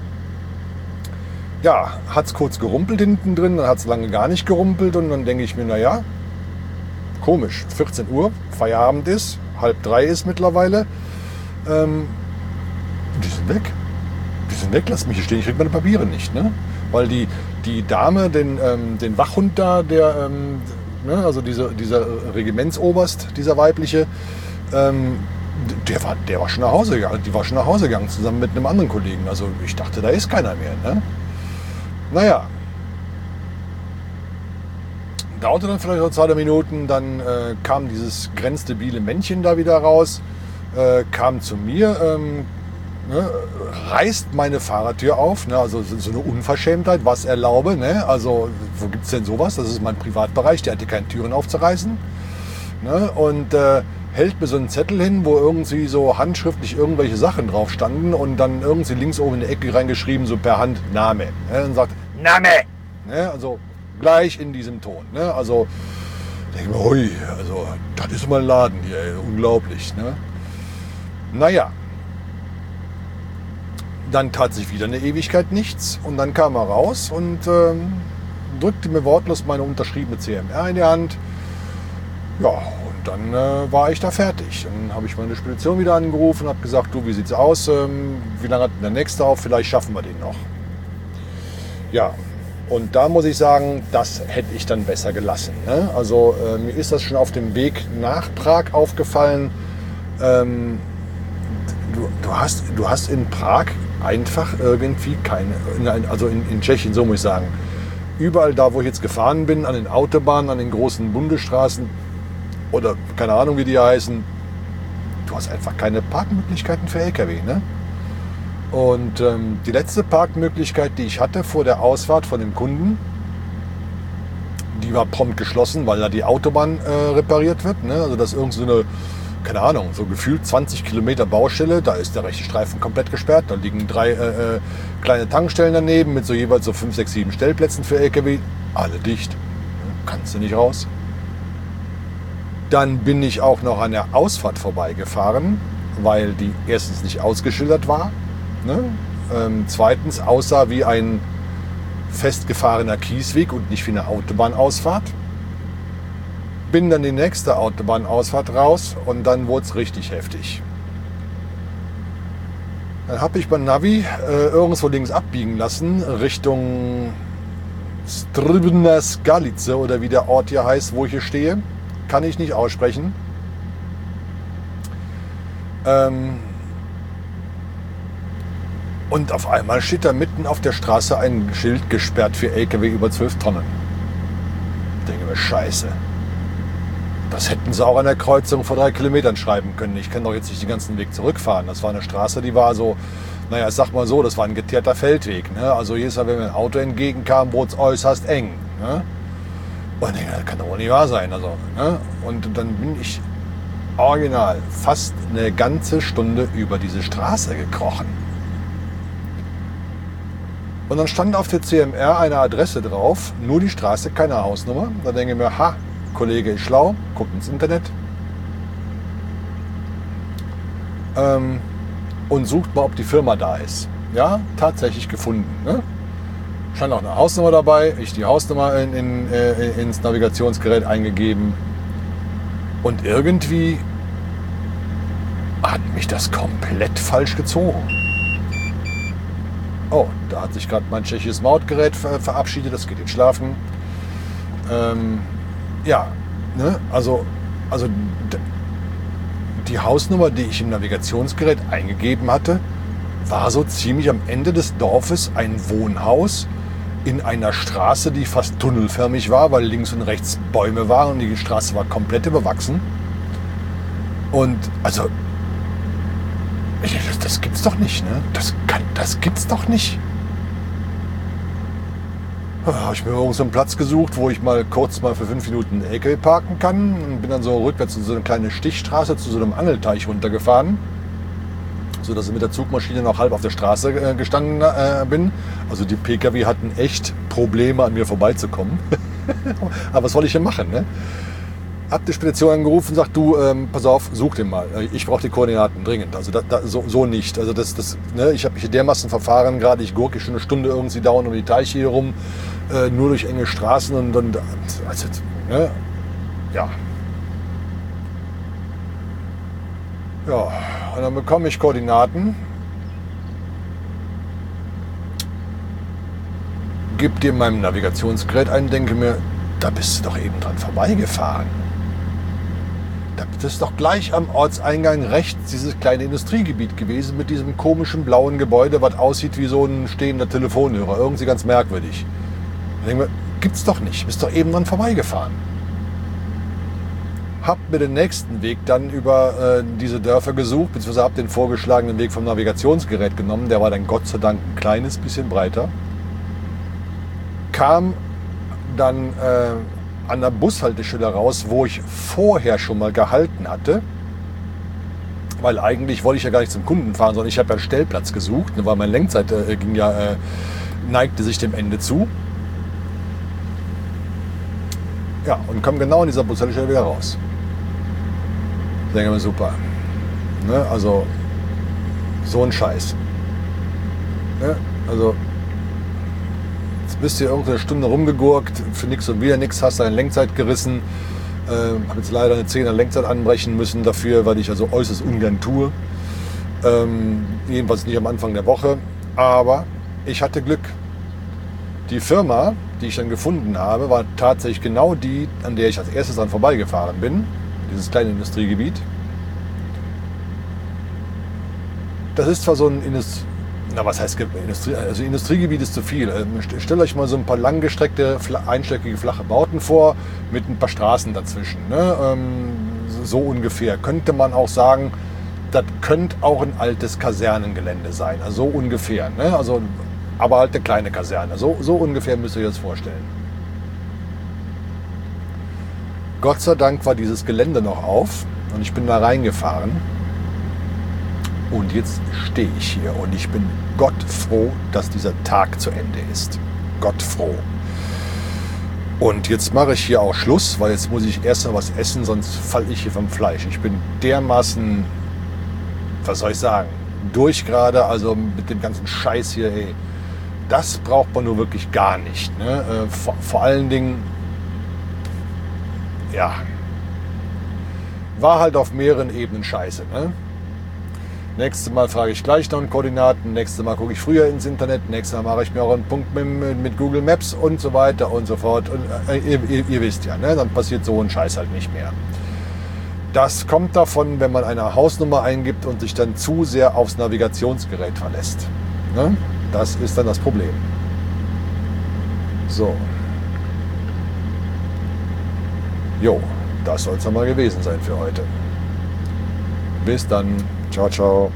ja, hat es kurz gerumpelt hinten drin, dann hat es lange gar nicht gerumpelt und dann denke ich mir, naja, komisch, vierzehn Uhr, Feierabend ist, halb drei ist mittlerweile, ähm, die sind weg. Die sind weg, lass mich hier stehen, ich krieg meine Papiere nicht, ne? Weil die, die Dame, den, ähm, den Wachhund da, der, ähm, ne, also diese, dieser Regimentsoberst, dieser weibliche, ähm, der war, der war schon nach Hause gegangen, die war schon nach Hause gegangen, zusammen mit einem anderen Kollegen. Also ich dachte, da ist keiner mehr, ne? Naja. Dauerte dann vielleicht noch zwei Minuten, dann äh, kam dieses grenzdebile Männchen da wieder raus, äh, kam zu mir, ähm, ne, reißt meine Fahrertür auf, ne, also so eine Unverschämtheit, was erlaube, ne, also wo gibt es denn sowas, das ist mein Privatbereich, der hatte keine Türen aufzureißen, ne, und äh, hält mir so einen Zettel hin, wo irgendwie so handschriftlich irgendwelche Sachen drauf standen und dann irgendwie links oben in die Ecke reingeschrieben, so per Hand Name, ne, und sagt Name, ne, also gleich in diesem Ton, ne, also denke ich mir, hui, also das ist mal ein Laden hier, ey, unglaublich, ne. Naja, dann tat sich wieder eine Ewigkeit nichts und dann kam er raus und ähm, drückte mir wortlos meine unterschriebene C M R in die Hand. Ja, und dann äh, war ich da fertig. Dann habe ich meine Spedition wieder angerufen und habe gesagt, du, wie sieht's aus? Ähm, wie lange hat denn der nächste auf? Vielleicht schaffen wir den noch. Ja, und da muss ich sagen, das hätte ich dann besser gelassen. Ne? Also äh, mir ist das schon auf dem Weg nach Prag aufgefallen. Ähm, du, du, hast, du hast in Prag einfach irgendwie keine, also in, in Tschechien, so muss ich sagen, überall da, wo ich jetzt gefahren bin, an den Autobahnen, an den großen Bundesstraßen oder keine Ahnung, wie die heißen, du hast einfach keine Parkmöglichkeiten für L K W. Ne? Und ähm, die letzte Parkmöglichkeit, die ich hatte vor der Ausfahrt von dem Kunden, die war prompt geschlossen, weil da die Autobahn äh, repariert wird. Ne? Also das ist irgend so eine, keine Ahnung, so gefühlt zwanzig Kilometer Baustelle, da ist der rechte Streifen komplett gesperrt, da liegen drei äh, äh, kleine Tankstellen daneben mit so jeweils so fünf, sechs, sieben Stellplätzen für L K W, alle dicht, kannst du nicht raus. Dann bin ich auch noch an der Ausfahrt vorbeigefahren, weil die erstens nicht ausgeschildert war, ne? ähm, zweitens aussah wie ein festgefahrener Kiesweg und nicht wie eine Autobahnausfahrt. Bin dann die nächste Autobahnausfahrt raus und dann wurde es richtig heftig. Dann habe ich beim Navi äh, irgendwo links abbiegen lassen, Richtung Stribna Skalice oder wie der Ort hier heißt, wo ich hier stehe. Kann ich nicht aussprechen. Ähm und auf einmal steht da mitten auf der Straße ein Schild gesperrt für L K W über zwölf Tonnen. Ich denke mir, scheiße. Das hätten sie auch an der Kreuzung vor drei Kilometern schreiben können. Ich kann doch jetzt nicht den ganzen Weg zurückfahren. Das war eine Straße, die war so, naja, ich sag mal so, das war ein geteerter Feldweg. Ne? Also jedes Mal, wenn mir ein Auto entgegenkam, wurde es äußerst eng. Ne? Und ich denke, das kann doch wohl nicht wahr sein. Also, ne? Und dann bin ich original fast eine ganze Stunde über diese Straße gekrochen. Und dann stand auf der C M R eine Adresse drauf, nur die Straße, keine Hausnummer. Da denke ich mir, ha, Kollege ist schlau, guckt ins Internet ähm, und sucht mal, ob die Firma da ist. Ja, tatsächlich gefunden. Ne? Stand auch eine Hausnummer dabei, ich die Hausnummer in, in, äh, ins Navigationsgerät eingegeben und irgendwie hat mich das komplett falsch gezogen. Oh, da hat sich gerade mein tschechisches Mautgerät ver verabschiedet, das geht jetzt schlafen. Ähm, ja, ne? also, also die Hausnummer, die ich im Navigationsgerät eingegeben hatte, war so ziemlich am Ende des Dorfes ein Wohnhaus in einer Straße, die fast tunnelförmig war, weil links und rechts Bäume waren und die Straße war komplett überwachsen. Und also, das, das gibt's doch nicht, ne? Das, kann, das gibt's doch nicht. Da habe ich mir irgendwo so einen Platz gesucht, wo ich mal kurz mal für fünf Minuten L K W parken kann und bin dann so rückwärts in so eine kleine Stichstraße zu so einem Angelteich runtergefahren, sodass ich mit der Zugmaschine noch halb auf der Straße äh, gestanden äh, bin. Also die P K W hatten echt Probleme, an mir vorbeizukommen. Aber was soll ich denn machen, ne? Hab die Spedition angerufen und sagt, du, ähm, pass auf, such den mal. Ich brauche die Koordinaten dringend. Also da, da, so, so nicht. Also das, das, ne, ich habe mich dermaßen verfahren gerade. Ich gurke schon eine Stunde irgendwie dauernd um die Teiche hier rum, äh, nur durch enge Straßen und dann, also, ne, ja. Ja, und dann bekomme ich Koordinaten. Gib dir meinem Navigationsgerät ein, denke mir, da bist du doch eben dran vorbeigefahren. Das ist doch gleich am Ortseingang rechts dieses kleine Industriegebiet gewesen mit diesem komischen blauen Gebäude, was aussieht wie so ein stehender Telefonhörer. Irgendwie ganz merkwürdig. Ich denke mir, gibt's doch nicht. Bist doch eben dran vorbeigefahren. Hab mir den nächsten Weg dann über äh, diese Dörfer gesucht, beziehungsweise hab den vorgeschlagenen Weg vom Navigationsgerät genommen. Der war dann Gott sei Dank ein kleines bisschen breiter. Kam dann äh, an der Bushaltestelle raus, wo ich vorher schon mal gehalten hatte. Weil eigentlich wollte ich ja gar nicht zum Kunden fahren, sondern ich habe ja einen Stellplatz gesucht, weil meine Lenkzeit äh, ging ja, äh, neigte sich dem Ende zu. Ja, und kam genau an dieser Bushaltestelle wieder raus. Ich denke mir, super. Ne? Also, so ein Scheiß. Ne? Also, jetzt bist du hier irgendeine Stunde rumgegurkt, für nichts und wieder nichts, hast deine Lenkzeit gerissen. Ähm, habe jetzt leider eine zehner Lenkzeit anbrechen müssen dafür, weil ich also äußerst ungern tue. Ähm, jedenfalls nicht am Anfang der Woche. Aber ich hatte Glück. Die Firma, die ich dann gefunden habe, war tatsächlich genau die, an der ich als erstes dann vorbeigefahren bin. Dieses kleine Industriegebiet. Das ist zwar so ein Industrie... Na, was heißt Industrie? Also Industriegebiet ist zu viel. Stellt euch mal so ein paar langgestreckte, einstöckige, flache Bauten vor, mit ein paar Straßen dazwischen. Ne? So ungefähr. Könnte man auch sagen, das könnte auch ein altes Kasernengelände sein. Also so ungefähr. Ne? Also, aber halt eine kleine Kaserne. So, so ungefähr müsst ihr euch das vorstellen. Gott sei Dank war dieses Gelände noch auf und ich bin da reingefahren. Und jetzt stehe ich hier und ich bin gottfroh, dass dieser Tag zu Ende ist. Gottfroh. Und jetzt mache ich hier auch Schluss, weil jetzt muss ich erst mal was essen, sonst falle ich hier vom Fleisch. Ich bin dermaßen, was soll ich sagen, durch gerade, also mit dem ganzen Scheiß hier, ey. Das braucht man nur wirklich gar nicht. Ne? Äh, vor, vor allen Dingen, ja, war halt auf mehreren Ebenen scheiße. Ne? Nächstes Mal frage ich gleich noch Koordinaten, nächstes Mal gucke ich früher ins Internet, nächstes Mal mache ich mir auch einen Punkt mit, mit Google Maps und so weiter und so fort. Und, äh, ihr, ihr, ihr wisst ja, ne? Dann passiert so ein Scheiß halt nicht mehr. Das kommt davon, wenn man eine Hausnummer eingibt und sich dann zu sehr aufs Navigationsgerät verlässt. Ne? Das ist dann das Problem. So. Jo, das soll es dann mal gewesen sein für heute. Bis dann. Ciao, ciao.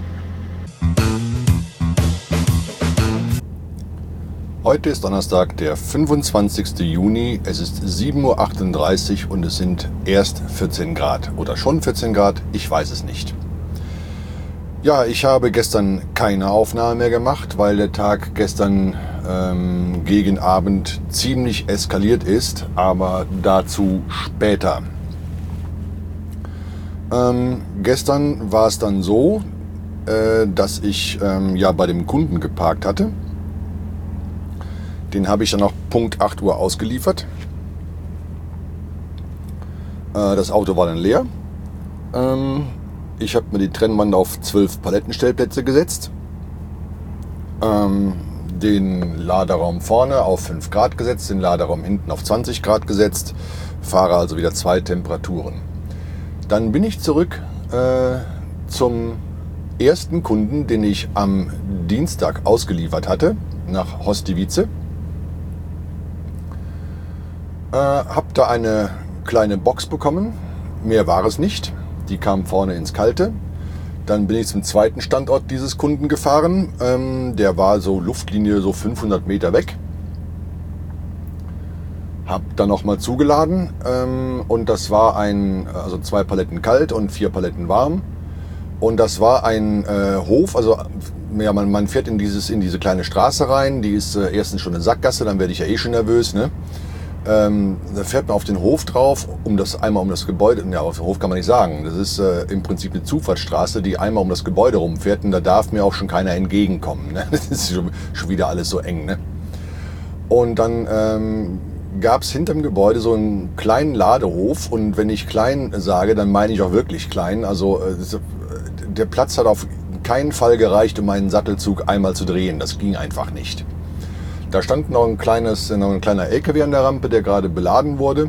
Heute ist Donnerstag, der fünfundzwanzigste Juni. Es ist sieben Uhr achtunddreißig und es sind erst vierzehn Grad. Oder schon vierzehn Grad, ich weiß es nicht. Ja, ich habe gestern keine Aufnahme mehr gemacht, weil der Tag gestern ähm, gegen Abend ziemlich eskaliert ist. Aber dazu später. Ähm, gestern war es dann so, äh, dass ich ähm, ja bei dem Kunden geparkt hatte. Den habe ich dann noch Punkt acht Uhr ausgeliefert. Äh, das Auto war dann leer. Ähm, ich habe mir die Trennwand auf zwölf Palettenstellplätze gesetzt. Ähm, den Laderaum vorne auf fünf Grad gesetzt, den Laderaum hinten auf zwanzig Grad gesetzt. Fahre also wieder zwei Temperaturen. Dann bin ich zurück äh, zum ersten Kunden, den ich am Dienstag ausgeliefert hatte, nach Hostivice. Äh, hab da eine kleine Box bekommen, mehr war es nicht. Die kam vorne ins Kalte. Dann bin ich zum zweiten Standort dieses Kunden gefahren. Ähm, der war so Luftlinie so fünfhundert Meter weg. Hab dann nochmal zugeladen ähm, und das war ein, also zwei Paletten kalt und vier Paletten warm. Und das war ein äh, Hof, also ja, man, man fährt in, dieses, in diese kleine Straße rein, die ist äh, erstens schon eine Sackgasse, dann werde ich ja eh schon nervös. Ne? Ähm, da fährt man auf den Hof drauf, um das einmal um das Gebäude, ja auf den Hof kann man nicht sagen, das ist äh, im Prinzip eine Zufahrtsstraße, die einmal um das Gebäude rumfährt und da darf mir auch schon keiner entgegenkommen. Ne? Das ist schon, schon wieder alles so eng. Ne? Und dann ähm, gab es hinterm Gebäude so einen kleinen Ladehof und wenn ich klein sage, dann meine ich auch wirklich klein. Also äh, der Platz hat auf keinen Fall gereicht, um meinen Sattelzug einmal zu drehen. Das ging einfach nicht. Da stand noch ein, kleines, noch ein kleiner L K W an der Rampe, der gerade beladen wurde.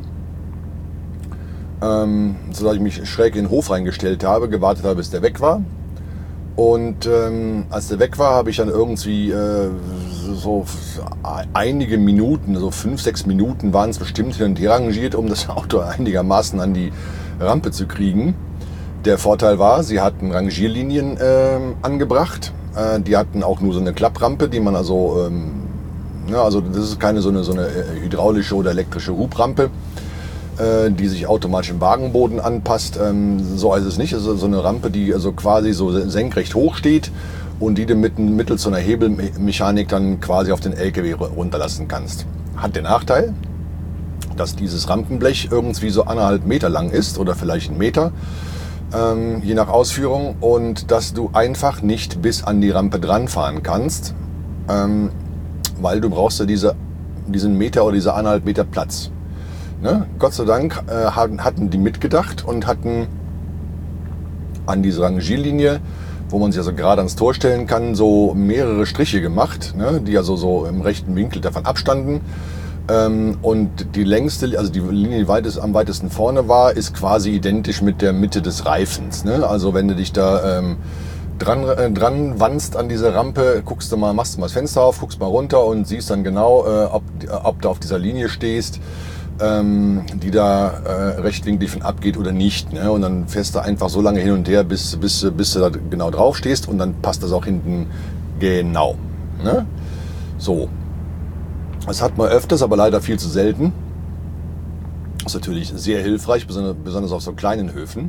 Ähm, sodass ich mich schräg in den Hof reingestellt habe, gewartet habe, bis der weg war. Und ähm, als der weg war, habe ich dann irgendwie äh, so einige Minuten, so fünf, sechs Minuten waren es bestimmt, hin und her rangiert, um das Auto einigermaßen an die Rampe zu kriegen. Der Vorteil war, sie hatten Rangierlinien äh, angebracht. Äh, die hatten auch nur so eine Klapprampe, die man also, ähm, ja, also das ist keine so eine, so eine hydraulische oder elektrische Hubrampe, äh, die sich automatisch im Wagenboden anpasst. Ähm, so ist es nicht. Es ist so eine Rampe, die also quasi so senkrecht hoch steht und die du mit, mittels so einer Hebelmechanik dann quasi auf den L K W runterlassen kannst. Hat den Nachteil, dass dieses Rampenblech irgendwie so anderthalb Meter lang ist oder vielleicht einen Meter. Ähm, je nach Ausführung, und dass du einfach nicht bis an die Rampe dran fahren kannst, ähm, weil du brauchst ja diese, diesen Meter oder diese anderthalb Meter Platz. Ne? Gott sei Dank äh, hatten die mitgedacht und hatten an diese Rangierlinie, wo man sich also gerade ans Tor stellen kann, so mehrere Striche gemacht, ne, die also so im rechten Winkel davon abstanden. Ähm, und die längste, also die Linie, die weitest, am weitesten vorne war, ist quasi identisch mit der Mitte des Reifens. Ne? Also wenn du dich da ähm, dran, äh, dran wandst an diese Rampe, guckst du mal, machst du mal das Fenster auf, guckst mal runter und siehst dann genau, äh, ob, ob du auf dieser Linie stehst, ähm, die da äh, rechtwinklig von abgeht oder nicht. Ne? Und dann fährst du einfach so lange hin und her, bis, bis, bis du da genau drauf stehst und dann passt das auch hinten genau. Ne? So. Das hat man öfters, aber leider viel zu selten. Das ist natürlich sehr hilfreich, besonders auf so kleinen Höfen.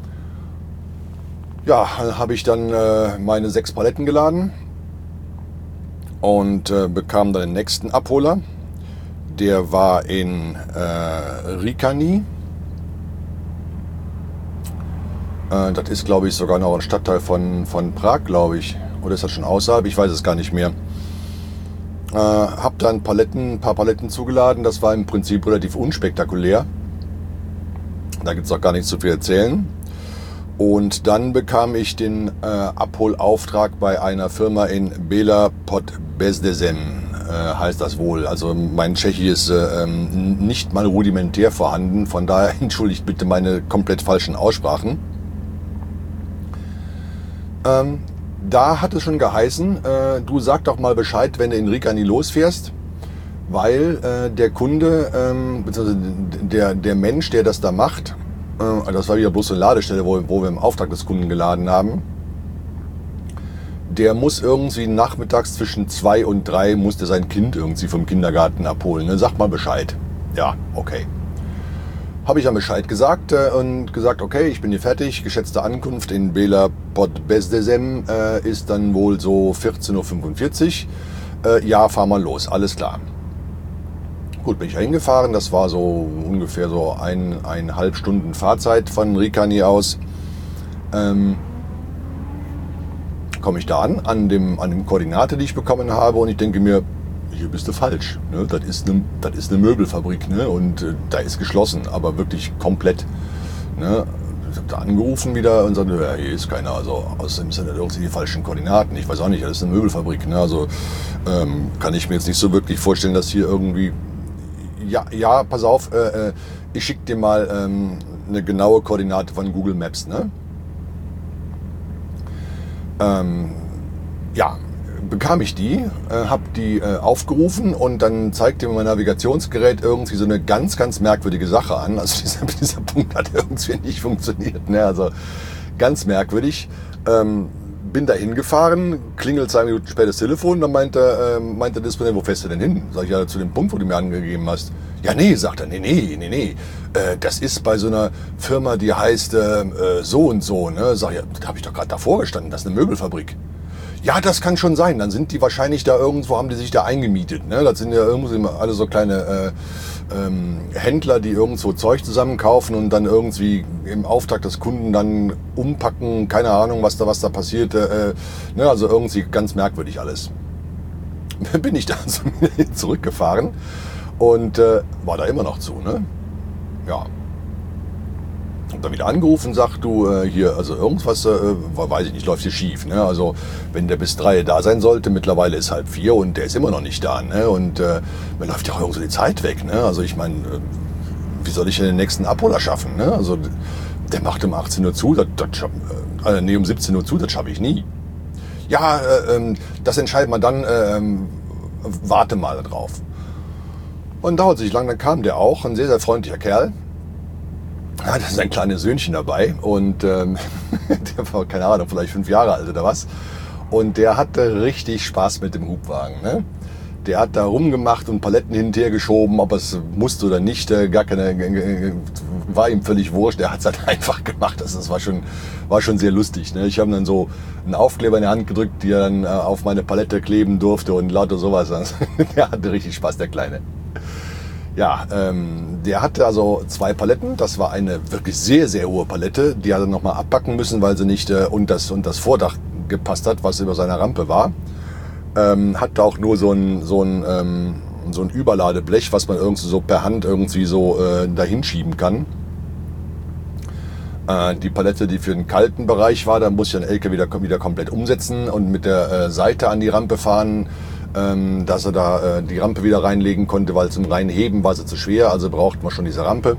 Ja, dann habe ich dann äh, meine sechs Paletten geladen und äh, bekam dann den nächsten Abholer. Der war in äh, Říčany. Äh, das ist, glaube ich, sogar noch ein Stadtteil von, von Prag, glaube ich. Oder ist das schon außerhalb? Ich weiß es gar nicht mehr. Äh, hab dann Paletten, ein paar Paletten zugeladen. Das war im Prinzip relativ unspektakulär. Da gibt es auch gar nichts zu viel erzählen. Und dann bekam ich den äh, Abholauftrag bei einer Firma in Bela pod Bezdezem, äh, heißt das wohl. Also mein Tschechisch ist äh, nicht mal rudimentär vorhanden. Von daher entschuldigt bitte meine komplett falschen Aussprachen. Ähm, Da hat es schon geheißen, äh, du sag doch mal Bescheid, wenn du in Říčany losfährst, weil äh, der Kunde, ähm, beziehungsweise der, der Mensch, der das da macht, äh, das war wieder bloß eine Ladestelle, wo, wo wir im Auftrag des Kunden geladen haben, der muss irgendwie nachmittags zwischen zwei und drei, muss der sein Kind irgendwie vom Kindergarten abholen. Ne? Sag mal Bescheid. Ja, okay. Habe ich dann Bescheid gesagt äh, und gesagt, okay, ich bin hier fertig. Geschätzte Ankunft in Bela pod Bezdezem äh, ist dann wohl so vierzehn Uhr fünfundvierzig. Äh, ja, fahr mal los, alles klar. Gut, bin ich da hingefahren. Das war so ungefähr so ein, eineinhalb Stunden Fahrzeit von Říčany aus. Ähm, komme ich da an, an dem, an dem Koordinate, die ich bekommen habe, und ich denke mir, hier bist du falsch. Ne? Das ist eine, das ist eine Möbelfabrik, ne? Und äh, da ist geschlossen, aber wirklich komplett. Ne? Ich habe da angerufen wieder und sagte, ja, hier ist keiner. Also außerdem sind das irgendwie die falschen Koordinaten. Ich weiß auch nicht, das ist eine Möbelfabrik. Ne? Also ähm, kann ich mir jetzt nicht so wirklich vorstellen, dass hier irgendwie... Ja, ja, pass auf, äh, ich schicke dir mal ähm, eine genaue Koordinate von Google Maps. Ne? Ähm, ja, bekam ich die, äh, habe die äh, aufgerufen und dann zeigte mir mein Navigationsgerät irgendwie so eine ganz, ganz merkwürdige Sache an. Also dieser, dieser Punkt hat irgendwie nicht funktioniert. Ne? Also ganz merkwürdig. Ähm, bin da hingefahren, klingelt zwei Minuten später das Telefon, dann meinte, äh, meinte das Display, wo fährst du denn hin? Sag ich, ja, zu dem Punkt, wo du mir angegeben hast. Ja, nee, sagt er, nee, nee, nee, nee. Äh, das ist bei so einer Firma, die heißt äh, so und so. Ne? Sag ich, ja, da habe ich doch gerade davor gestanden, das ist eine Möbelfabrik. Ja, das kann schon sein. Dann sind die wahrscheinlich da irgendwo, haben die sich da eingemietet. Ne? Das sind ja irgendwo alle so kleine äh, ähm, Händler, die irgendwo Zeug zusammenkaufen und dann irgendwie im Auftrag des Kunden dann umpacken. Keine Ahnung, was da was da passiert. Äh, ne? Also irgendwie ganz merkwürdig alles. Bin ich dann zurückgefahren und äh, war da immer noch zu. Ne? Ja. Hab dann wieder angerufen, sagt du, äh, hier, also irgendwas, äh, weiß ich nicht, läuft hier schief. Ne? Also wenn der bis drei da sein sollte, mittlerweile ist halb vier und der ist immer noch nicht da. Ne? Und äh, mir läuft ja auch irgendwo die Zeit weg. Ne? Also ich meine, äh, wie soll ich denn den nächsten Abholer schaffen? Ne? Also der macht um achtzehn Uhr zu, das, das, äh, nee, um siebzehn Uhr zu, das schaffe ich nie. Ja, äh, äh, das entscheidet man dann, äh, warte mal drauf. Und dauert sich lang, dann kam der auch, ein sehr, sehr freundlicher Kerl. Er hatte sein kleines Söhnchen dabei und ähm, der war, keine Ahnung, vielleicht fünf Jahre alt oder was. Und der hatte richtig Spaß mit dem Hubwagen. Ne? Der hat da rumgemacht und Paletten hin und her geschoben, ob er es musste oder nicht, äh, gar keine, war ihm völlig wurscht. Der hat es halt einfach gemacht. Das, das war schon, war schon sehr lustig. Ne? Ich habe dann so einen Aufkleber in die Hand gedrückt, die er dann äh, auf meine Palette kleben durfte und lauter sowas. Der hatte richtig Spaß, der Kleine. Ja, ähm, der hatte also zwei Paletten. Das war eine wirklich sehr, sehr hohe Palette. Die hat er nochmal abpacken müssen, weil sie nicht äh, und das, und das Vordach gepasst hat, was über seiner Rampe war. Ähm, hatte auch nur so ein, so ein, ähm, so ein Überladeblech, was man irgendwie so per Hand irgendwie so äh, dahin schieben kann. Äh, die Palette, die für den kalten Bereich war, da muss ich den L K W wieder, wieder komplett umsetzen und mit der äh, Seite an die Rampe fahren, ähm, dass er da äh, die Rampe wieder reinlegen konnte, weil zum Reinheben war sie zu schwer, also braucht man schon diese Rampe.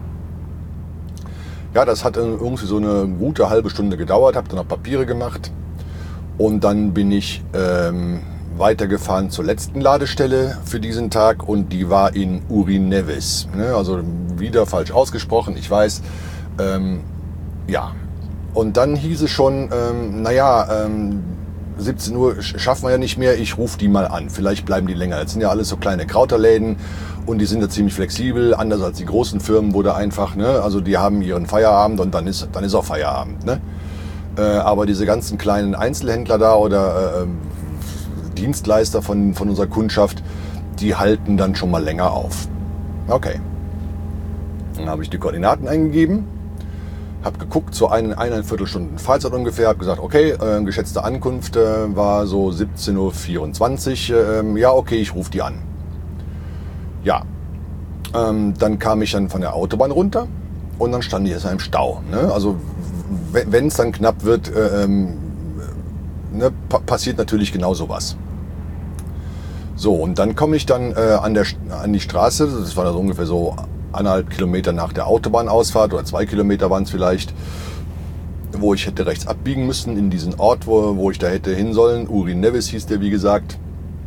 Ja, das hat irgendwie so eine gute halbe Stunde gedauert, habe dann noch Papiere gemacht und dann bin ich ähm, weitergefahren zur letzten Ladestelle für diesen Tag und die war in Urineves. Ne? Also wieder falsch ausgesprochen, ich weiß. Ähm, ja, und dann hieß es schon, ähm, naja, ähm, siebzehn Uhr schaffen wir ja nicht mehr, ich rufe die mal an, vielleicht bleiben die länger. Das sind ja alles so kleine Krauterläden und die sind ja ziemlich flexibel, anders als die großen Firmen, wo da einfach, ne, also die haben ihren Feierabend und dann ist, dann ist auch Feierabend, ne. Äh, aber diese ganzen kleinen Einzelhändler da oder äh, Dienstleister von, von unserer Kundschaft, die halten dann schon mal länger auf. Okay. Dann habe ich die Koordinaten eingegeben, habe geguckt, so eine, eineinviertel Stunden Fahrzeit ungefähr, habe gesagt, okay, äh, geschätzte Ankunft äh, war so siebzehn Uhr vierundzwanzig, äh, ja okay, ich rufe die an. Ja, ähm, dann kam ich dann von der Autobahn runter und dann stand ich erst im Stau. Ne? Also wenn es dann knapp wird, äh, ähm, ne, pa passiert natürlich genau sowas. So, und dann komme ich dann äh, an, der, an die Straße, das war also ungefähr so eineinhalb Kilometer nach der Autobahnausfahrt oder zwei Kilometer waren es vielleicht, wo ich hätte rechts abbiegen müssen in diesen Ort, wo, wo ich da hätte hin sollen. Urineves hieß der, wie gesagt.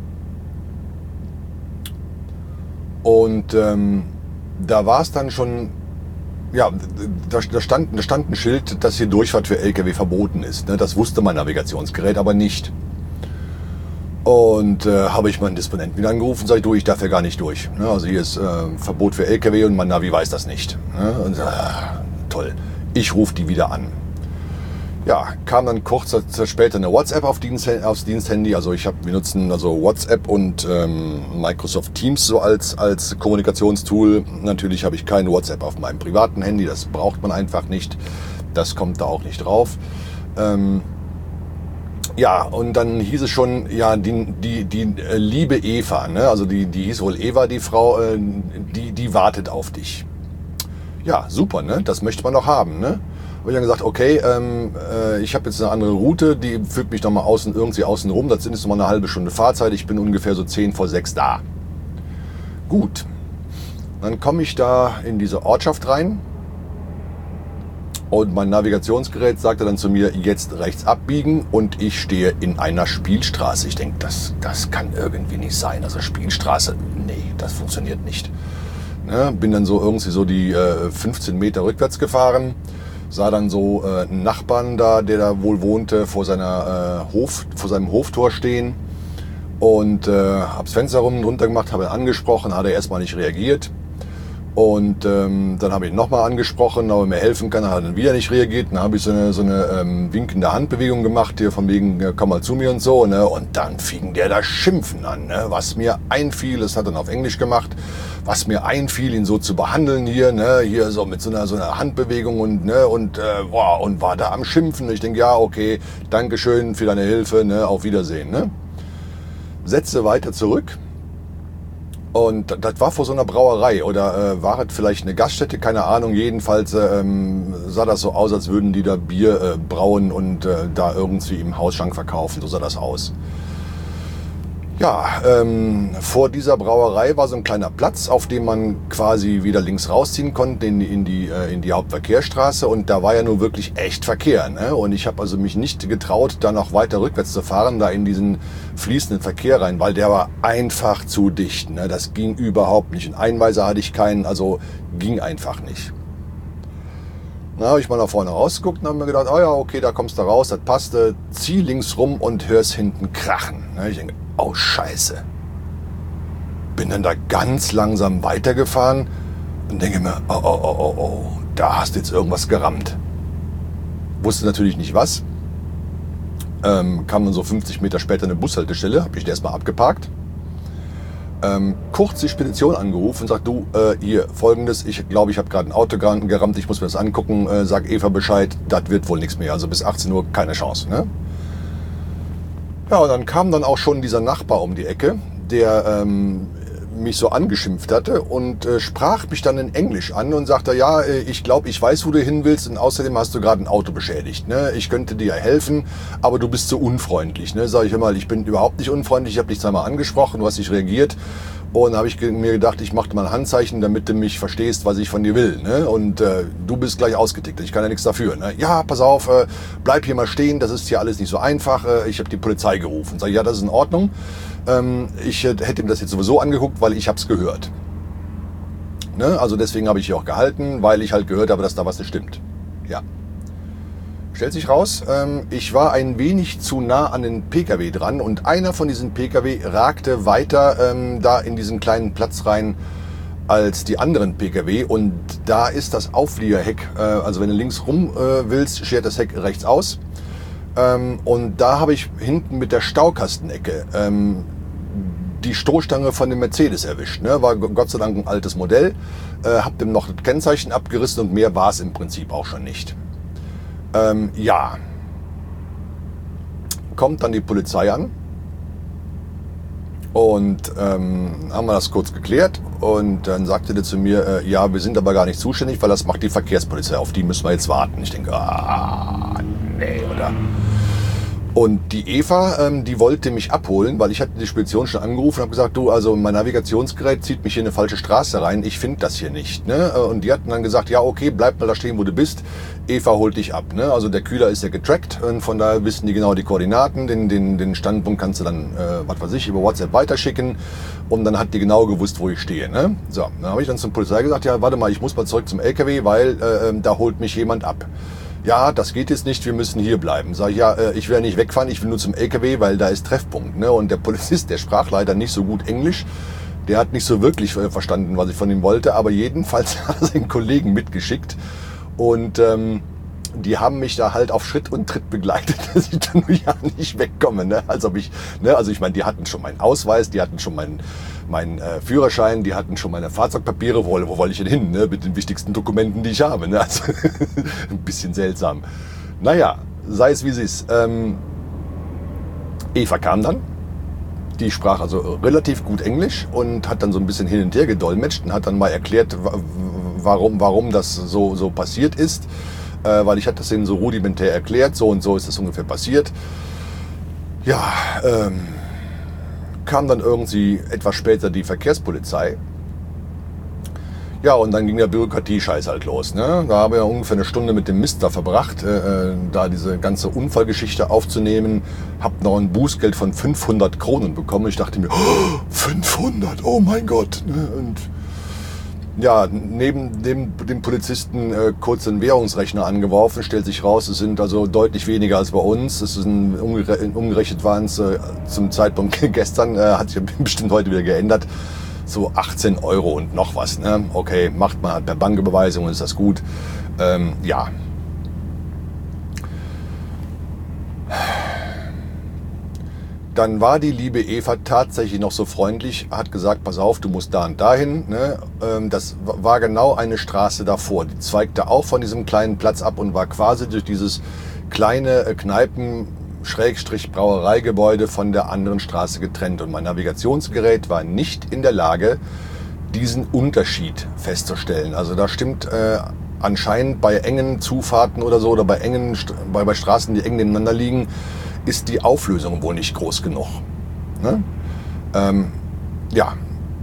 Und ähm, da war es dann schon, ja, da, da, stand, da stand ein Schild, dass hier Durchfahrt für L K W verboten ist. Ne? Das wusste mein Navigationsgerät aber nicht. Und äh, habe ich meinen Disponenten wieder angerufen und sage, du, ich darf ja gar nicht durch. Ne? Also hier ist äh, Verbot für L K W und mein Navi weiß das nicht. Ne? Und äh, toll, ich rufe die wieder an. Ja, kam dann kurz später eine WhatsApp auf Dienst, aufs Diensthandy. Also ich habe, wir nutzen also WhatsApp und ähm, Microsoft Teams so als als Kommunikationstool. Natürlich habe ich kein WhatsApp auf meinem privaten Handy, das braucht man einfach nicht. Das kommt da auch nicht drauf. Ähm, Ja, und dann hieß es schon, ja, die, die, die äh, liebe Eva, ne? Also die, die hieß wohl Eva, die Frau, äh, die, die wartet auf dich. Ja, super, ne? Das möchte man doch haben, ne? Habe ich dann gesagt, okay, ähm, äh, ich habe jetzt eine andere Route, die führt mich noch mal außen, irgendwie außen rum, das sind jetzt noch mal eine halbe Stunde Fahrzeit, ich bin ungefähr so zehn vor sechs da. Gut, dann komme ich da in diese Ortschaft rein. Und mein Navigationsgerät sagte dann zu mir, jetzt rechts abbiegen und ich stehe in einer Spielstraße. Ich denke, das, das kann irgendwie nicht sein. Also Spielstraße, nee, das funktioniert nicht. Ne, bin dann so irgendwie so die äh, fünfzehn Meter rückwärts gefahren, sah dann so äh, einen Nachbarn da, der da wohl wohnte, vor, seiner, äh, Hof, vor seinem Hoftor stehen und äh, hab's Fenster rum runter gemacht, habe ihn angesprochen, hat er erstmal nicht reagiert. Und ähm, dann habe ich ihn nochmal angesprochen, ob er mir helfen kann, hat er dann wieder nicht reagiert. Dann habe ich so eine, so eine ähm, winkende Handbewegung gemacht, hier von wegen, äh, komm mal zu mir und so. Ne? Und dann fing der da Schimpfen an, ne? Was mir einfiel, das hat er dann auf Englisch gemacht, was mir einfiel, ihn so zu behandeln hier, ne? Hier so mit so einer, so einer Handbewegung und, ne? und, äh, boah, und war da am Schimpfen. Und ich denke, ja, okay, Dankeschön für deine Hilfe, ne? Auf Wiedersehen. Ne? Setze weiter zurück. Und das war vor so einer Brauerei oder äh, war es vielleicht eine Gaststätte, keine Ahnung. Jedenfalls ähm, sah das so aus, als würden die da Bier äh, brauen und äh, da irgendwie im Hausschank verkaufen. So sah das aus. Ja, ähm, vor dieser Brauerei war so ein kleiner Platz, auf dem man quasi wieder links rausziehen konnte in, in, die, äh, in die Hauptverkehrsstraße. Und da war ja nur wirklich echt Verkehr. Ne? Und ich habe also mich nicht getraut, da noch weiter rückwärts zu fahren, da in diesen fließenden Verkehr rein, weil der war einfach zu dicht. Ne? Das ging überhaupt nicht. Und Einweiser hatte ich keinen, also ging einfach nicht. Da habe ich mal nach vorne rausgeguckt und habe mir gedacht, oh ja, okay, da kommst du raus, das passte. Zieh links rum und hörst hinten krachen. Ich denke, oh Scheiße. Bin dann da ganz langsam weitergefahren und denke mir, oh, oh, oh, oh, oh, da hast du jetzt irgendwas gerammt. Wusste natürlich nicht was. Ähm, kam dann so fünfzig Meter später eine Bushaltestelle, habe ich erstmal abgeparkt. Ähm, kurz die Spedition angerufen und sagt, du, äh, hier, folgendes, ich glaube, ich habe gerade ein Auto gerammt, ich muss mir das angucken, äh, sag Eva Bescheid, das wird wohl nichts mehr, also bis achtzehn Uhr keine Chance. Ne? Ja, und dann kam dann auch schon dieser Nachbar um die Ecke, der ähm, mich so angeschimpft hatte und äh, sprach mich dann in Englisch an und sagte, ja, äh, ich glaube, ich weiß, wo du hin willst und außerdem hast du gerade ein Auto beschädigt. Ne? Ich könnte dir helfen, aber du bist so unfreundlich. Ne? Sag ich immer, ich bin überhaupt nicht unfreundlich, ich habe dich zweimal angesprochen, du hast nicht reagiert. Und habe ich mir gedacht, ich mache mal ein Handzeichen, damit du mich verstehst, was ich von dir will. Ne? Und äh, du bist gleich ausgetickt, ich kann ja nichts dafür. Ne? Ja, pass auf, äh, bleib hier mal stehen, das ist hier alles nicht so einfach. Äh, ich habe die Polizei gerufen. Sag ich, ja, das ist in Ordnung. Ähm, ich äh, hätte ihm das jetzt sowieso angeguckt, weil ich habe es gehört. Ne? Also deswegen habe ich hier auch gehalten, weil ich halt gehört habe, dass da was nicht stimmt. Ja. Stellt sich raus, ähm, ich war ein wenig zu nah an den P K W dran und einer von diesen P K W ragte weiter ähm, da in diesen kleinen Platz rein als die anderen P K W und da ist das Aufliegerheck, äh, also wenn du links rum äh, willst, schert das Heck rechts aus ähm, und da habe ich hinten mit der Staukastenecke ähm, die Stoßstange von dem Mercedes erwischt. Ne? War Gott sei Dank ein altes Modell, äh, hab dem noch das Kennzeichen abgerissen und mehr war es im Prinzip auch schon nicht. Ähm, ja, kommt dann die Polizei an und ähm, haben wir das kurz geklärt und dann sagte der zu mir, äh, ja, wir sind aber gar nicht zuständig, weil das macht die Verkehrspolizei, auf die müssen wir jetzt warten. Ich denke, ah, nee, oder? Und die Eva, ähm, die wollte mich abholen, weil ich hatte die Spedition schon angerufen und habe gesagt, du, also mein Navigationsgerät zieht mich hier in eine falsche Straße rein, ich finde das hier nicht. Ne? Und die hatten dann gesagt, ja okay, bleib mal da stehen, wo du bist, Eva holt dich ab. Ne? Also der Kühler ist ja getrackt und von daher wissen die genau die Koordinaten, den, den, den Standpunkt kannst du dann, äh, was weiß ich, über WhatsApp weiterschicken und dann hat die genau gewusst, wo ich stehe. Ne? So, dann habe ich dann zur Polizei gesagt, ja warte mal, ich muss mal zurück zum L K W, weil äh, da holt mich jemand ab. Ja, das geht jetzt nicht, wir müssen hier bleiben. Sag ich, ja, ich will ja nicht wegfahren, ich will nur zum L K W, weil da ist Treffpunkt. Ne? Und der Polizist, der sprach leider nicht so gut Englisch, der hat nicht so wirklich verstanden, was ich von ihm wollte, aber jedenfalls hat er seinen Kollegen mitgeschickt und ähm, die haben mich da halt auf Schritt und Tritt begleitet, dass ich da nur ja nicht wegkomme. Ne? Also, ob ich, ne? also ich meine, die hatten schon meinen Ausweis, die hatten schon meinen meinen äh, Führerschein, die hatten schon meine Fahrzeugpapiere. Wo, wo wollte ich denn hin? Ne? Mit den wichtigsten Dokumenten, die ich habe. Ne? Also, ein bisschen seltsam. Naja, sei es wie es ist. Ähm, Eva kam dann. Die sprach also relativ gut Englisch und hat dann so ein bisschen hin und her gedolmetscht und hat dann mal erklärt, warum, warum das so, so passiert ist. Äh, weil ich hatte das denen so rudimentär erklärt, so und so ist das ungefähr passiert. Ja, ähm, kam dann irgendwie etwas später die Verkehrspolizei. Ja, und dann ging der Bürokratie-Scheiß halt los. Ne? Da habe ich ja ungefähr eine Stunde mit dem Mist da verbracht, äh, da diese ganze Unfallgeschichte aufzunehmen. Hab noch ein Bußgeld von fünfhundert Kronen bekommen. Ich dachte mir, oh, fünfhundert, oh mein Gott. Ne? Und ja, neben dem, dem Polizisten äh, kurz den Währungsrechner angeworfen, stellt sich raus, es sind also deutlich weniger als bei uns. Es ist ein, umgerechnet waren es äh, zum Zeitpunkt gestern, äh, hat sich bestimmt heute wieder geändert, so achtzehn Euro und noch was. Ne? Okay, macht man halt per Banküberweisung, ist das gut. Ähm, ja. Dann war die liebe Eva tatsächlich noch so freundlich, hat gesagt, pass auf, du musst da und dahin. Ne? Das war genau eine Straße davor. Die zweigte auch von diesem kleinen Platz ab und war quasi durch dieses kleine Kneipen-Brauereigebäude von der anderen Straße getrennt. Und mein Navigationsgerät war nicht in der Lage, diesen Unterschied festzustellen. Also da stimmt äh, anscheinend bei engen Zufahrten oder so oder bei engen bei, bei Straßen, die eng nebeneinander liegen, ist die Auflösung wohl nicht groß genug. Ne? Ähm, ja.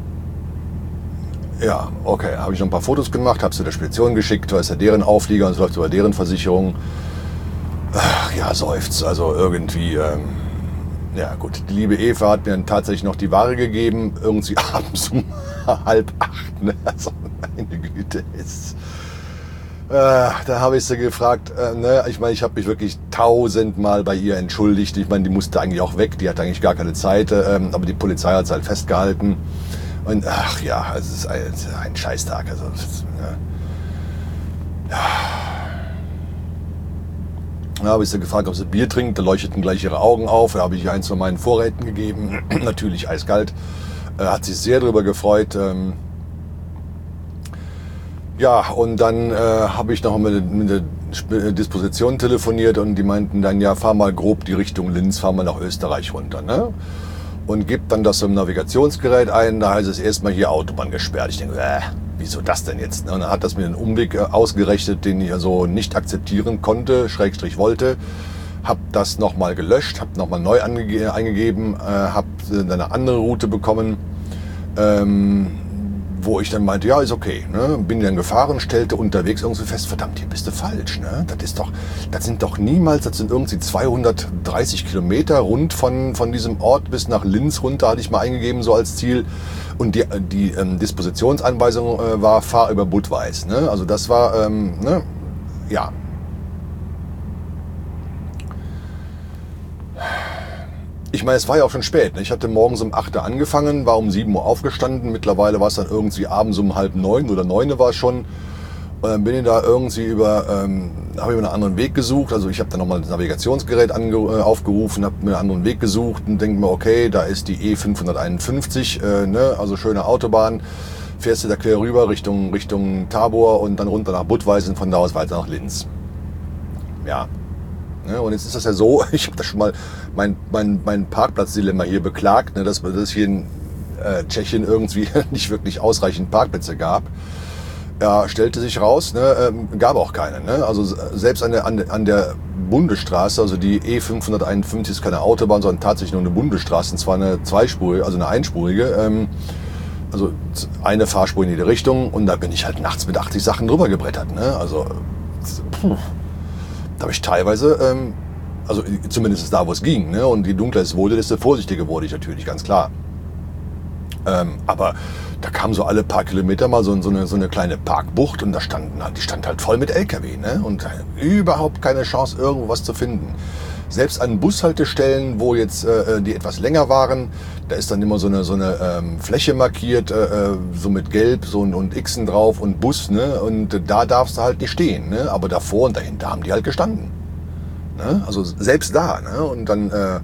Ja, okay. Habe ich noch ein paar Fotos gemacht, habe sie der Spedition geschickt, weil es ja deren Auflieger und es läuft über deren Versicherung. Ach, ja, seufzt. Also irgendwie, ähm, ja gut. Die liebe Eva hat mir dann tatsächlich noch die Ware gegeben, irgendwie abends um halb acht. Ne? Also, meine Güte, ist... Äh, da habe ich sie gefragt, äh, ne, ich meine, ich habe mich wirklich tausendmal bei ihr entschuldigt. Ich meine, die musste eigentlich auch weg, die hatte eigentlich gar keine Zeit, ähm, aber die Polizei hat es halt festgehalten. Und ach ja, es ist ein, ein Scheißtag. Also, ja. Da habe ich sie gefragt, ob sie Bier trinkt, da leuchteten gleich ihre Augen auf. Da habe ich ihr eins von meinen Vorräten gegeben, natürlich eiskalt. Äh, hat sich sehr darüber gefreut. Ähm, Ja, und dann äh, habe ich noch mit, mit der Disposition telefoniert und die meinten dann, ja, fahr mal grob die Richtung Linz, fahr mal nach Österreich runter. Ne? und gebe dann das im Navigationsgerät ein. Da heißt es erstmal hier Autobahn gesperrt. Ich denke, äh, wieso das denn jetzt? Und dann hat das mir einen Umweg ausgerechnet, den ich also nicht akzeptieren konnte, Schrägstrich wollte. Hab das nochmal gelöscht, hab nochmal neu ange- eingegeben, äh, hab eine andere Route bekommen, ähm, wo ich dann meinte, ja, ist okay. Ne? Bin dann gefahren, stellte unterwegs irgendwie fest, verdammt, hier bist du falsch. Ne? Das ist doch, das sind doch niemals, das sind irgendwie zweihundertdreißig Kilometer rund von, von diesem Ort bis nach Linz runter, hatte ich mal eingegeben, so als Ziel. Und die, die ähm, Dispositionsanweisung äh, war, fahr über Budweis. Ne? Also das war, ähm, ne? ja. Ich meine, es war ja auch schon spät. Ne? Ich hatte morgens um acht Uhr angefangen, war um sieben Uhr aufgestanden. Mittlerweile war es dann irgendwie abends um halb neun oder neun war es schon. Und dann bin ich da irgendwie über, ähm, habe ich mir einen anderen Weg gesucht. Also ich habe dann nochmal das Navigationsgerät ange äh, aufgerufen, habe mir einen anderen Weg gesucht und denke mir, okay, da ist die E fünfhunderteinundfünfzig, äh, ne? Also schöne Autobahn. Fährst du da quer rüber Richtung, Richtung Tabor und dann runter nach Budweis und von da aus weiter nach Linz. Ja. Und jetzt ist das ja so, ich habe da schon mal mein, mein, mein Parkplatzdilemma hier beklagt, ne, dass es hier in äh, Tschechien irgendwie nicht wirklich ausreichend Parkplätze gab. Ja, stellte sich raus, ne, ähm, gab auch keine. Ne? Also selbst an der, an, an der Bundesstraße, also die E fünfhunderteinundfünfzig ist keine Autobahn, sondern tatsächlich nur eine Bundesstraße, und zwar eine zweispurige, also eine einspurige. Ähm, also eine Fahrspur in jede Richtung, und da bin ich halt nachts mit achtzig Sachen drüber gebrettert. Ne? Also puh. Da habe ich teilweise, ähm, also zumindest da, wo es ging, ne? Und je dunkler es wurde, desto vorsichtiger wurde ich natürlich, ganz klar. Ähm, aber da kam so alle paar Kilometer mal so, so, eine, so eine kleine Parkbucht, und da standen halt, die stand halt voll mit L K W, ne? Und überhaupt keine Chance, irgendwo was zu finden. Selbst an Bushaltestellen, wo jetzt äh, die etwas länger waren, da ist dann immer so eine, so eine ähm, Fläche markiert, äh, so mit Gelb so und, und Xen drauf und Bus, ne? Und äh, da darfst du halt nicht stehen, ne? Aber davor und dahinter haben die halt gestanden. Ne? Also selbst da, ne? Und dann, äh,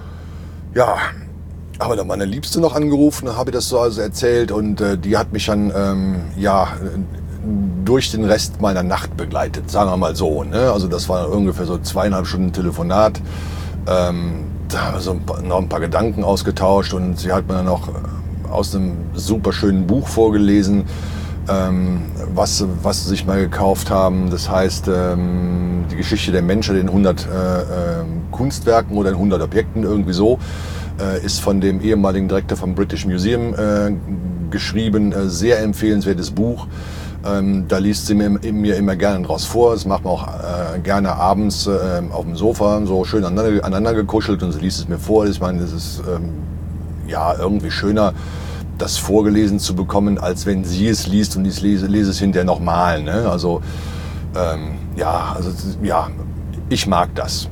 ja, habe dann meine Liebste noch angerufen, habe ihr das so also erzählt, und äh, die hat mich dann, ähm, ja, durch den Rest meiner Nacht begleitet, sagen wir mal so. Ne? Also das war ungefähr so zweieinhalb Stunden Telefonat. Ähm, da haben wir so ein paar, noch ein paar Gedanken ausgetauscht, und sie hat mir dann noch aus einem super schönen Buch vorgelesen, ähm, was, was sie sich mal gekauft haben. Das heißt, ähm, die Geschichte der Menschheit in hundert äh, äh, Kunstwerken oder in hundert Objekten, irgendwie so. Äh, ist von dem ehemaligen Direktor vom British Museum äh, geschrieben. Äh, sehr empfehlenswertes Buch. Ähm, da liest sie mir, mir immer gerne draus vor. Das macht man auch äh, gerne abends äh, auf dem Sofa, so schön aneinander, aneinander gekuschelt, und sie liest es mir vor. Ich meine, das ist ähm, ja irgendwie schöner, das vorgelesen zu bekommen, als wenn sie es liest und ich lese, lese es hinterher nochmal. Ne? Also ähm, ja, also ja, ich mag das.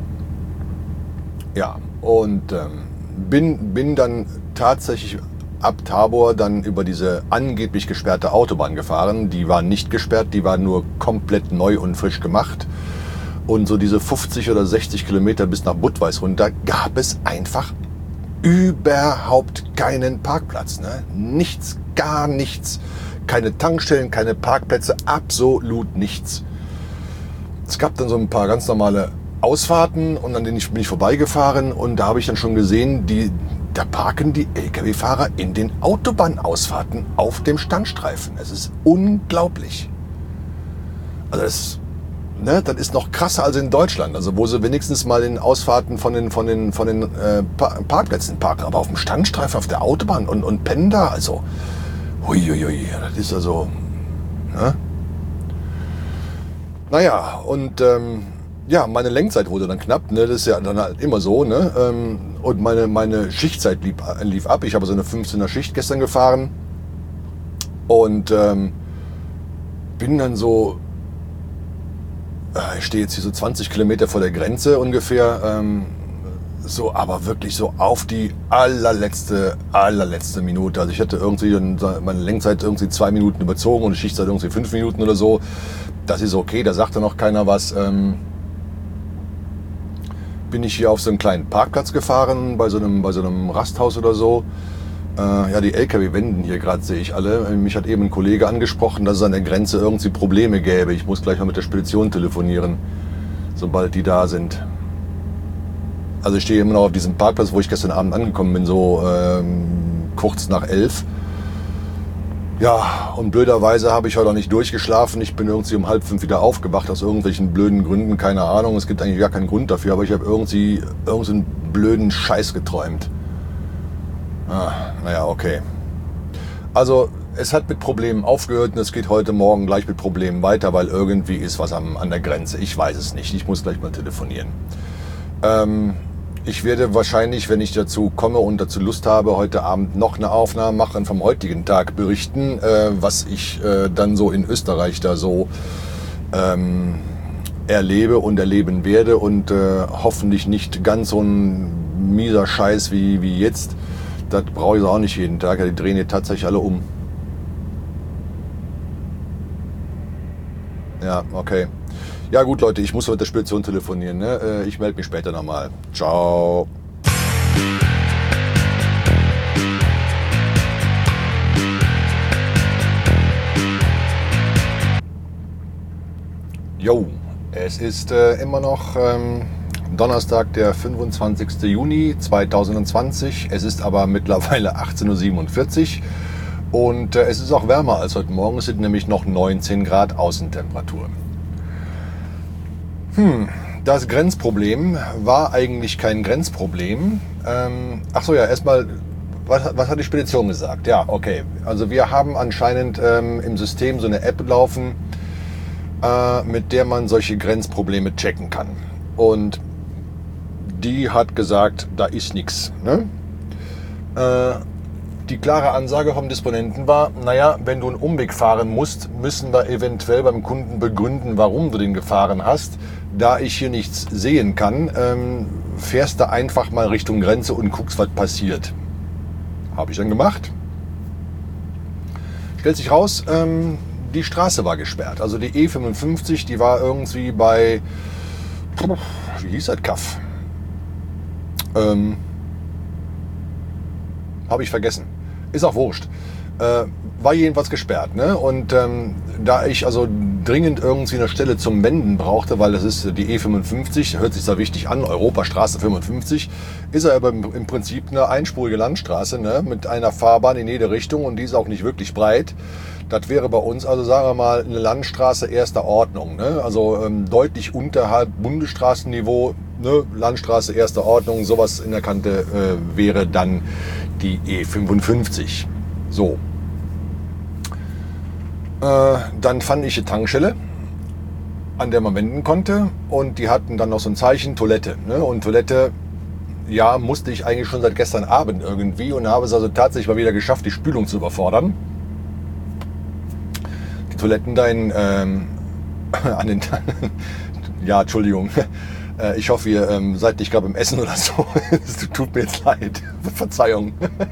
Ja, und ähm, bin, bin dann tatsächlich ab Tabor dann über diese angeblich gesperrte Autobahn gefahren. Die war nicht gesperrt, die war nur komplett neu und frisch gemacht. Und so diese fünfzig oder sechzig Kilometer bis nach Budweis runter gab es einfach überhaupt keinen Parkplatz. Ne? Nichts, gar nichts. Keine Tankstellen, keine Parkplätze, absolut nichts. Es gab dann so ein paar ganz normale Ausfahrten, und an denen bin ich vorbeigefahren, und da habe ich dann schon gesehen, die da parken die L K W-Fahrer in den Autobahnausfahrten auf dem Standstreifen. Es ist unglaublich. Also das, ne, das ist noch krasser als in Deutschland, also wo sie wenigstens mal in Ausfahrten von den, von den, von den äh, Parkplätzen parken, aber auf dem Standstreifen, auf der Autobahn und, und pennen da, also huiuiui, das ist also, ne? Naja, und ähm, ja, meine Lenkzeit wurde dann knapp, ne? Das ist ja dann halt immer so, ne? Ähm, und meine, meine Schichtzeit lief, lief ab. Ich habe so eine fünfzehner Schicht gestern gefahren, und ähm, bin dann so, äh, ich stehe jetzt hier so zwanzig Kilometer vor der Grenze ungefähr, ähm, so, aber wirklich so auf die allerletzte, allerletzte Minute. Also ich hatte irgendwie meine Lenkzeit irgendwie zwei Minuten überzogen und die Schichtzeit irgendwie fünf Minuten oder so. Das ist okay, da sagt dann noch keiner was. Ähm, bin ich hier auf so einen kleinen Parkplatz gefahren, bei so einem, bei so einem Rasthaus oder so. Äh, ja, die L K W wenden hier gerade, sehe ich alle. Mich hat eben ein Kollege angesprochen, dass es an der Grenze irgendwie Probleme gäbe. Ich muss gleich mal mit der Spedition telefonieren, sobald die da sind. Also ich stehe immer noch auf diesem Parkplatz, wo ich gestern Abend angekommen bin, so ähm, kurz nach elf. Ja, und blöderweise habe ich heute auch nicht durchgeschlafen. Ich bin irgendwie um halb fünf wieder aufgewacht, aus irgendwelchen blöden Gründen, keine Ahnung. Es gibt eigentlich gar keinen Grund dafür, aber ich habe irgendwie irgendeinen blöden Scheiß geträumt. Ah, naja, okay. Also es hat mit Problemen aufgehört und es geht heute Morgen gleich mit Problemen weiter, weil irgendwie ist was am, an der Grenze. Ich weiß es nicht, ich muss gleich mal telefonieren. Ähm, ich werde wahrscheinlich, wenn ich dazu komme und dazu Lust habe, heute Abend noch eine Aufnahme machen vom heutigen Tag berichten, äh, was ich äh, dann so in Österreich da so ähm, erlebe und erleben werde und äh, hoffentlich nicht ganz so ein mieser Scheiß wie, wie jetzt. Das brauche ich auch nicht jeden Tag, die drehen hier tatsächlich alle um. Ja, okay. Ja gut, Leute, ich muss mit der Spedition telefonieren. Ne? Ich melde mich später nochmal. Ciao. Jo, es ist äh, immer noch ähm, Donnerstag, der fünfundzwanzigster Juni zweitausendzwanzig. Es ist aber mittlerweile achtzehn Uhr siebenundvierzig und äh, es ist auch wärmer als heute Morgen. Es sind nämlich noch neunzehn Grad Außentemperatur. Hm, das Grenzproblem war eigentlich kein Grenzproblem. Ähm, ach so, ja, erstmal, was, was hat die Spedition gesagt? Ja, okay. Also wir haben anscheinend ähm, im System so eine App laufen, äh, mit der man solche Grenzprobleme checken kann. Und die hat gesagt, da ist nichts. Ne? Äh, die klare Ansage vom Disponenten war, naja, wenn du einen Umweg fahren musst, müssen wir eventuell beim Kunden begründen, warum du den gefahren hast. Da ich hier nichts sehen kann, ähm, fährst du einfach mal Richtung Grenze und guckst, was passiert. Habe ich dann gemacht. Stellt sich raus, ähm, die Straße war gesperrt. Also die E fünfundfünfzig, die war irgendwie bei, wie hieß das Kaff? Ähm, Habe ich vergessen. Ist auch wurscht. Äh, war jedenfalls gesperrt. Ne? Und ähm, da ich also dringend irgendwie eine Stelle zum Wenden brauchte, weil das ist die E fünfundfünfzig, hört sich da wichtig an, Europastraße fünfundfünfzig, ist er aber im Prinzip eine einspurige Landstraße, ne? Mit einer Fahrbahn in jede Richtung und die ist auch nicht wirklich breit. Das wäre bei uns, also sagen wir mal, eine Landstraße erster Ordnung. Ne? Also ähm, deutlich unterhalb Bundesstraßenniveau, ne? Landstraße erster Ordnung, sowas in der Kante äh, wäre dann die E fünfundfünfzig. So. Äh, dann fand ich eine Tankstelle, an der man wenden konnte und die hatten dann noch so ein Zeichen Toilette. Ne? Und Toilette, ja, musste ich eigentlich schon seit gestern Abend irgendwie und habe es also tatsächlich mal wieder geschafft, die Spülung zu überfordern. Die Toiletten da in, ähm, an den, ja, Entschuldigung, äh, ich hoffe, ihr ähm, seid nicht gerade beim Essen oder so, es tut mir jetzt leid, Verzeihung.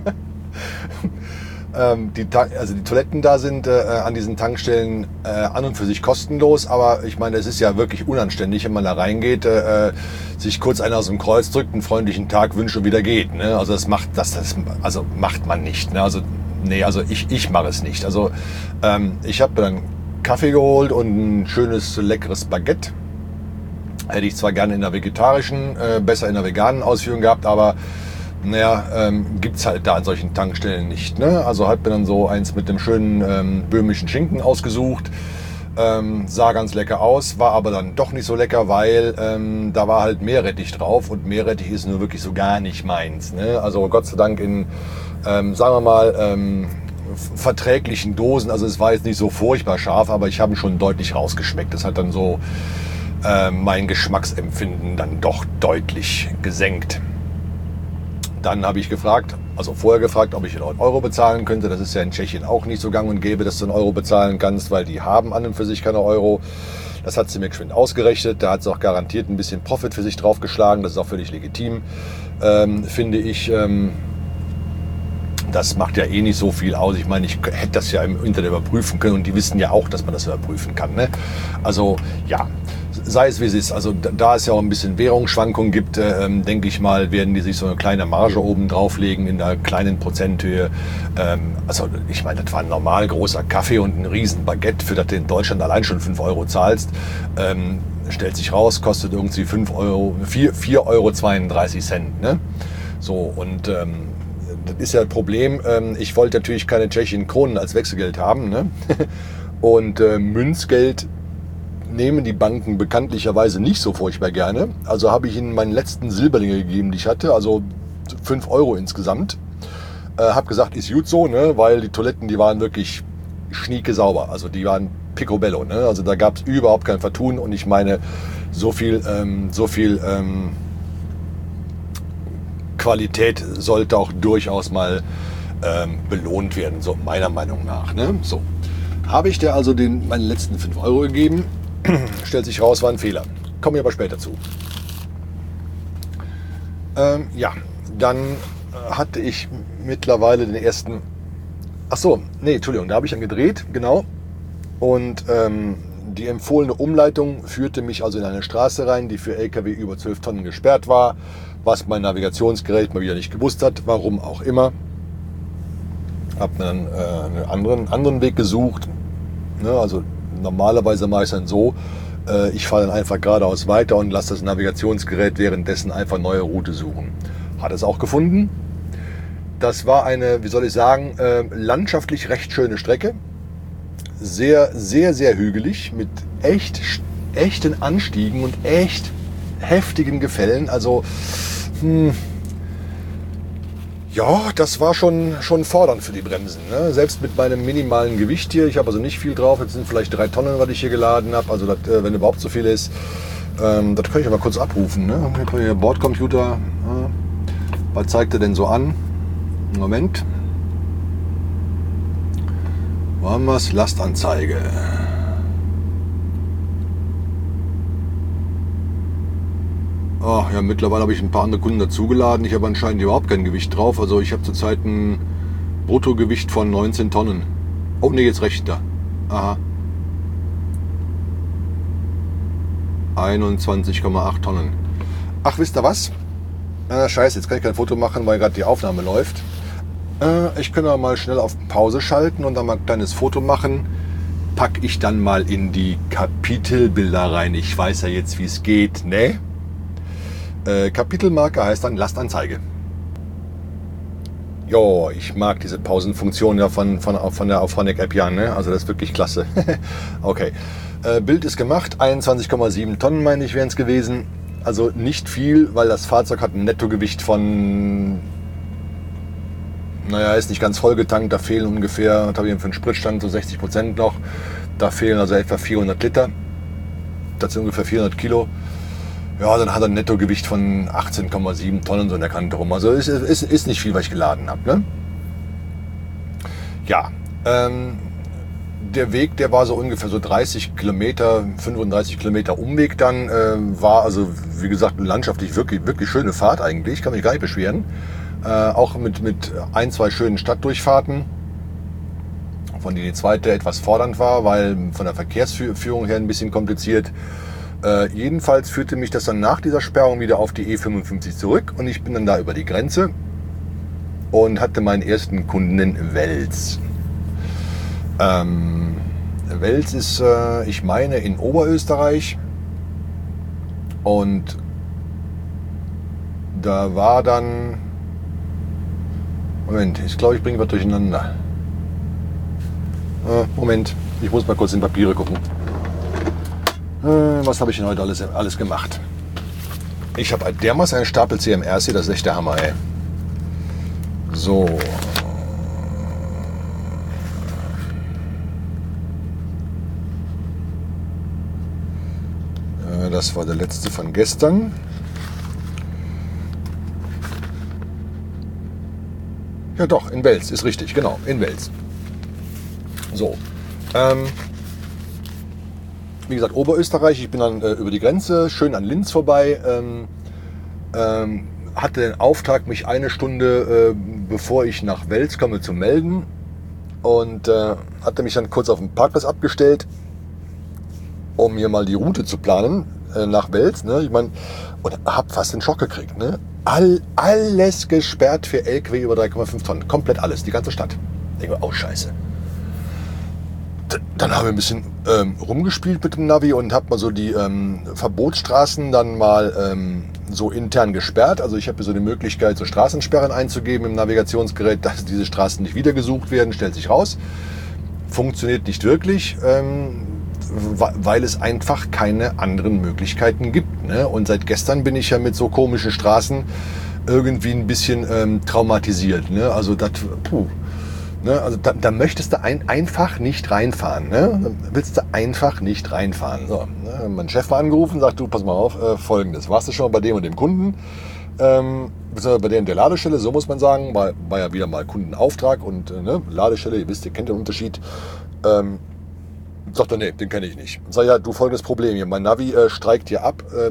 ähm, die, also die Toiletten da sind äh, an diesen Tankstellen äh, an und für sich kostenlos, aber ich meine, es ist ja wirklich unanständig, wenn man da reingeht, äh, sich kurz einer aus dem Kreuz drückt, einen freundlichen Tag wünscht und wieder geht. Ne? Also das macht das, das also macht man nicht. Ne? Also nee, also ich, ich mache es nicht. Also ähm, ich habe dann Kaffee geholt und ein schönes, leckeres Baguette. Hätte ich zwar gerne in der vegetarischen, äh, besser in der veganen Ausführung gehabt, aber naja, ähm, gibt's halt da an solchen Tankstellen nicht. Ne? Also hat mir dann so eins mit dem schönen ähm, böhmischen Schinken ausgesucht. Ähm, sah ganz lecker aus, war aber dann doch nicht so lecker, weil ähm, da war halt Meerrettich drauf und Meerrettich ist nur wirklich so gar nicht meins. Ne? Also Gott sei Dank in, ähm, sagen wir mal, ähm, verträglichen Dosen. Also es war jetzt nicht so furchtbar scharf, aber ich habe ihn schon deutlich rausgeschmeckt. Das hat dann so äh, mein Geschmacksempfinden dann doch deutlich gesenkt. Dann habe ich gefragt, also vorher gefragt, ob ich in Euro bezahlen könnte. Das ist ja in Tschechien auch nicht so gang und gäbe, dass du in Euro bezahlen kannst, weil die haben an und für sich keine Euro. Das hat sie mir geschwind ausgerechnet. Da hat sie auch garantiert ein bisschen Profit für sich draufgeschlagen. Das ist auch völlig legitim, ähm, finde ich. Ähm, das macht ja eh nicht so viel aus. Ich meine, ich hätte das ja im Internet überprüfen können und die wissen ja auch, dass man das überprüfen kann. Ne? Also ja, sei es wie es ist. Also da es ja auch ein bisschen Währungsschwankungen gibt, äh, denke ich mal, werden die sich so eine kleine Marge oben drauflegen in einer kleinen Prozenthöhe. Ähm, also ich meine, das war ein normal großer Kaffee und ein riesen Baguette, für das du in Deutschland allein schon fünf Euro zahlst. Ähm, stellt sich raus, kostet irgendwie fünf Euro, vier Euro zweiunddreißig Cent. Ne? So, und ähm, das ist ja das Problem. Ähm, ich wollte natürlich keine tschechischen Kronen als Wechselgeld haben. Ne? Und äh, Münzgeld nehmen die Banken bekanntlicherweise nicht so furchtbar gerne. Also habe ich ihnen meinen letzten Silberlinge gegeben, die ich hatte, also fünf Euro insgesamt. Äh, habe gesagt, ist gut so, ne? Weil die Toiletten, die waren wirklich schnieke sauber. Also die waren picobello. Ne? Also da gab es überhaupt kein Vertun. Und ich meine, so viel, ähm, so viel ähm, Qualität sollte auch durchaus mal ähm, belohnt werden, so meiner Meinung nach. Ne? So. Habe ich dir also den, meine letzten fünf Euro gegeben. Stellt sich raus, war ein Fehler. Kommen wir aber später zu. Ähm, ja, dann hatte ich mittlerweile den ersten... Ach so, nee, Entschuldigung, da habe ich dann gedreht, genau. Und ähm, die empfohlene Umleitung führte mich also in eine Straße rein, die für L K W über zwölf Tonnen gesperrt war, was mein Navigationsgerät mal wieder nicht gewusst hat, warum auch immer. Hab mir dann äh, einen anderen, anderen Weg gesucht. Ne, also normalerweise mache ich es dann so, äh, ich fahre dann einfach geradeaus weiter und lasse das Navigationsgerät währenddessen einfach neue Route suchen. Hat es auch gefunden. Das war eine, wie soll ich sagen, äh, landschaftlich recht schöne Strecke. Sehr, sehr, sehr hügelig mit echt, echten Anstiegen und echt heftigen Gefällen. Also, hm, ja, das war schon, schon fordernd für die Bremsen. Ne? Selbst mit meinem minimalen Gewicht hier. Ich habe also nicht viel drauf. Jetzt sind vielleicht drei Tonnen, was ich hier geladen habe. Also, das, äh, wenn überhaupt so viel ist. Ähm, das kann ich aber kurz abrufen. Ne? Hier Bordcomputer. Ja. Was zeigt er denn so an? Moment. Wo haben wir es? Lastanzeige. Oh, ja, mittlerweile habe ich ein paar andere Kunden dazugeladen. Ich habe anscheinend überhaupt kein Gewicht drauf. Also ich habe zurzeit ein Bruttogewicht von neunzehn Tonnen. Oh ne, jetzt recht da. Aha. einundzwanzig Komma acht Tonnen. Ach, wisst ihr was? Äh, scheiße, jetzt kann ich kein Foto machen, weil gerade die Aufnahme läuft. Äh, ich kann aber mal schnell auf Pause schalten und dann mal ein kleines Foto machen. Pack ich dann mal in die Kapitelbilder rein. Ich weiß ja jetzt, wie es geht, ne? Äh, Kapitelmarke heißt dann Lastanzeige. Jo, ich mag diese Pausenfunktion ja von, von, von der Auphonic App ja, ne? Also das ist wirklich klasse. Okay. Äh, Bild ist gemacht, einundzwanzig Komma sieben Tonnen meine ich wären es gewesen. Also nicht viel, weil das Fahrzeug hat ein Nettogewicht von, naja, ist nicht ganz voll getankt, da fehlen ungefähr, was habe ich für einen Spritstand, so sechzig Prozent noch. Da fehlen also etwa vierhundert Liter. Das sind ungefähr vierhundert Kilo. Ja, dann hat er ein Nettogewicht von achtzehn Komma sieben Tonnen so in der Kante rum. Also ist, ist, ist nicht viel, was ich geladen habe. Ne? Ja, ähm, der Weg, der war so ungefähr so dreißig Kilometer, fünfunddreißig Kilometer Umweg dann. Äh, war also, wie gesagt, landschaftlich wirklich, wirklich schöne Fahrt eigentlich. Kann mich gar nicht beschweren. Äh, auch mit, mit ein, zwei schönen Stadtdurchfahrten. Von denen die zweite etwas fordernd war, weil von der Verkehrsführung her ein bisschen kompliziert. Äh, jedenfalls führte mich das dann nach dieser Sperrung wieder auf die E fünfundfünfzig zurück und ich bin dann da über die Grenze und hatte meinen ersten Kunden in Wels. Ähm, Wels ist, äh, ich meine, in Oberösterreich und da war dann, Moment, ich glaube, ich bringe was durcheinander. Äh, Moment, ich muss mal kurz in Papiere gucken. Was habe ich denn heute alles, alles gemacht? Ich habe dermaßen einen Stapel C M Rs hier, das ist echt der Hammer, ey. So. Das war der letzte von gestern. Ja doch, in Wels, ist richtig, genau, in Wels. So. Ähm... Wie gesagt, Oberösterreich, ich bin dann äh, über die Grenze, schön an Linz vorbei, ähm, ähm, hatte den Auftrag, mich eine Stunde, äh, bevor ich nach Wels komme, zu melden und äh, hatte mich dann kurz auf dem Parkplatz abgestellt um hier mal die Route zu planen äh, nach Wels. Ne? Ich meine, und hab fast den Schock gekriegt. Ne? All, alles gesperrt für L K W über drei Komma fünf Tonnen. Komplett alles, die ganze Stadt. Ich denke, oh scheiße. D- Dann haben wir ein bisschen ähm, rumgespielt mit dem Navi und hab mal so die ähm, Verbotsstraßen dann mal ähm, so intern gesperrt. Also ich habe so die Möglichkeit, so Straßensperren einzugeben im Navigationsgerät, dass diese Straßen nicht wieder gesucht werden, stellt sich raus. Funktioniert nicht wirklich, ähm, weil es einfach keine anderen Möglichkeiten gibt. Ne? Und seit gestern bin ich ja mit so komischen Straßen irgendwie ein bisschen ähm, traumatisiert. Ne? Also das, puh. Ne? Also da, da möchtest du ein, einfach nicht reinfahren. Ne? Da willst du einfach nicht reinfahren. So, ne? Mein Chef war angerufen, sagt, du, pass mal auf, äh, Folgendes. Warst du schon bei dem und dem Kunden? Ähm, bei der und der Ladestelle, so muss man sagen, war, war ja wieder mal Kundenauftrag und äh, ne? Ladestelle, ihr wisst, ihr kennt den Unterschied. Ähm, sagt er, nee, den kenne ich nicht. Sag ja, du, folgendes Problem hier, mein Navi äh, streikt hier ab, äh,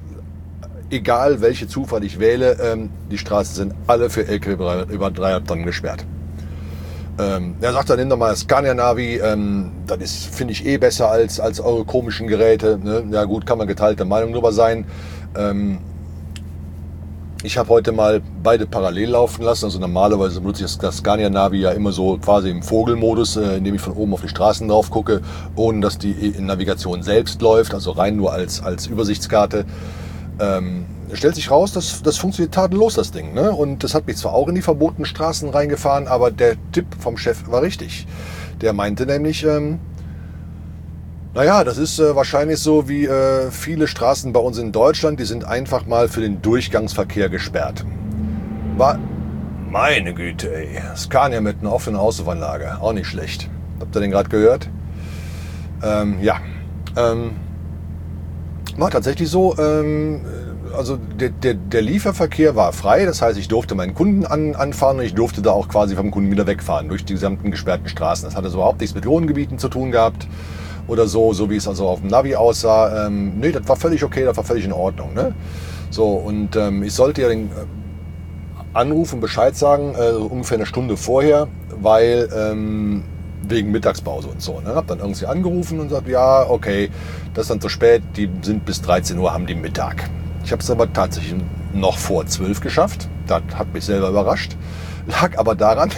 egal welche Zufahrt ich wähle, ähm, die Straßen sind alle für L K W über dreieinhalb Tonnen gesperrt. Ähm, er sagt dann, nimm doch mal das Scania-Navi, ähm, das ist, finde ich, eh besser als, als eure komischen Geräte. Ne? Ja gut, kann man geteilte Meinung drüber sein. Ähm, Ich habe heute mal beide parallel laufen lassen. Also normalerweise benutze ich das Scania-Navi ja immer so quasi im Vogelmodus, äh, indem ich von oben auf die Straßen drauf gucke, ohne dass die Navigation selbst läuft, also rein nur als, als Übersichtskarte. Ähm, stellt sich raus, das, das funktioniert tadellos, das Ding. Ne? Und das hat mich zwar auch in die verbotenen Straßen reingefahren, aber der Tipp vom Chef war richtig. Der meinte nämlich, ähm, naja, das ist äh, wahrscheinlich so wie äh, viele Straßen bei uns in Deutschland, die sind einfach mal für den Durchgangsverkehr gesperrt. War, meine Güte, ey, Scania mit einer offenen Außenanlage, auch nicht schlecht. Habt ihr den gerade gehört? Ähm, ja, ähm, war tatsächlich so, ähm, also der, der, der Lieferverkehr war frei, das heißt, ich durfte meinen Kunden an, anfahren und ich durfte da auch quasi vom Kunden wieder wegfahren, durch die gesamten gesperrten Straßen. Das hatte so überhaupt nichts mit Wohngebieten zu tun gehabt. Oder so, so wie es also auf dem Navi aussah. Ähm, nee, das war völlig okay, das war völlig in Ordnung. Ne? So, und ähm, ich sollte ja den äh, Anruf und Bescheid sagen, äh, ungefähr eine Stunde vorher, weil ähm, wegen Mittagspause und so. Ne? Hab dann irgendwie angerufen und gesagt, ja, okay, das ist dann zu spät, die sind bis dreizehn Uhr, haben die Mittag. Ich habe es aber tatsächlich noch vor zwölf geschafft. Das hat mich selber überrascht. Lag aber daran,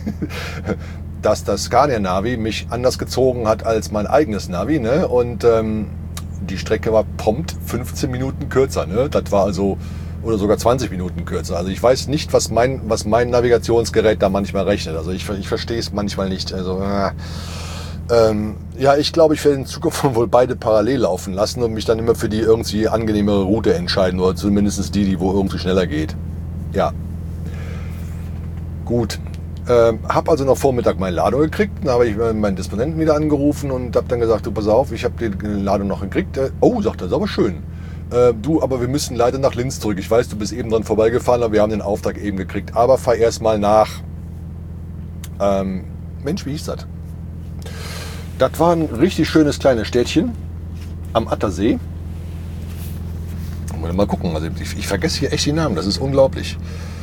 dass das Scania-Navi mich anders gezogen hat als mein eigenes Navi. Ne? Und ähm, die Strecke war prompt fünfzehn Minuten kürzer. Ne? Das war also, oder sogar zwanzig Minuten kürzer. Also ich weiß nicht, was mein, was mein Navigationsgerät da manchmal rechnet. Also ich, ich verstehe es manchmal nicht. Also äh, ähm, ja, ich glaube, ich werde in Zukunft wohl beide parallel laufen lassen und mich dann immer für die irgendwie angenehmere Route entscheiden. Oder zumindest die, die wo irgendwie schneller geht. Ja. Gut. Ähm, habe also noch Vormittag meine Ladung gekriegt, dann habe ich meinen Disponenten wieder angerufen und habe dann gesagt, du pass auf, ich habe die Ladung noch gekriegt. Äh, oh, sagt er, das ist aber schön. Äh, du, aber wir müssen leider nach Linz zurück. Ich weiß, du bist eben dran vorbeigefahren, aber wir haben den Auftrag eben gekriegt. Aber fahr erst mal nach. Ähm, Mensch, wie hieß das? Das war ein richtig schönes kleines Städtchen am Attersee. Mal gucken, also ich, ich vergesse hier echt die Namen, das ist unglaublich.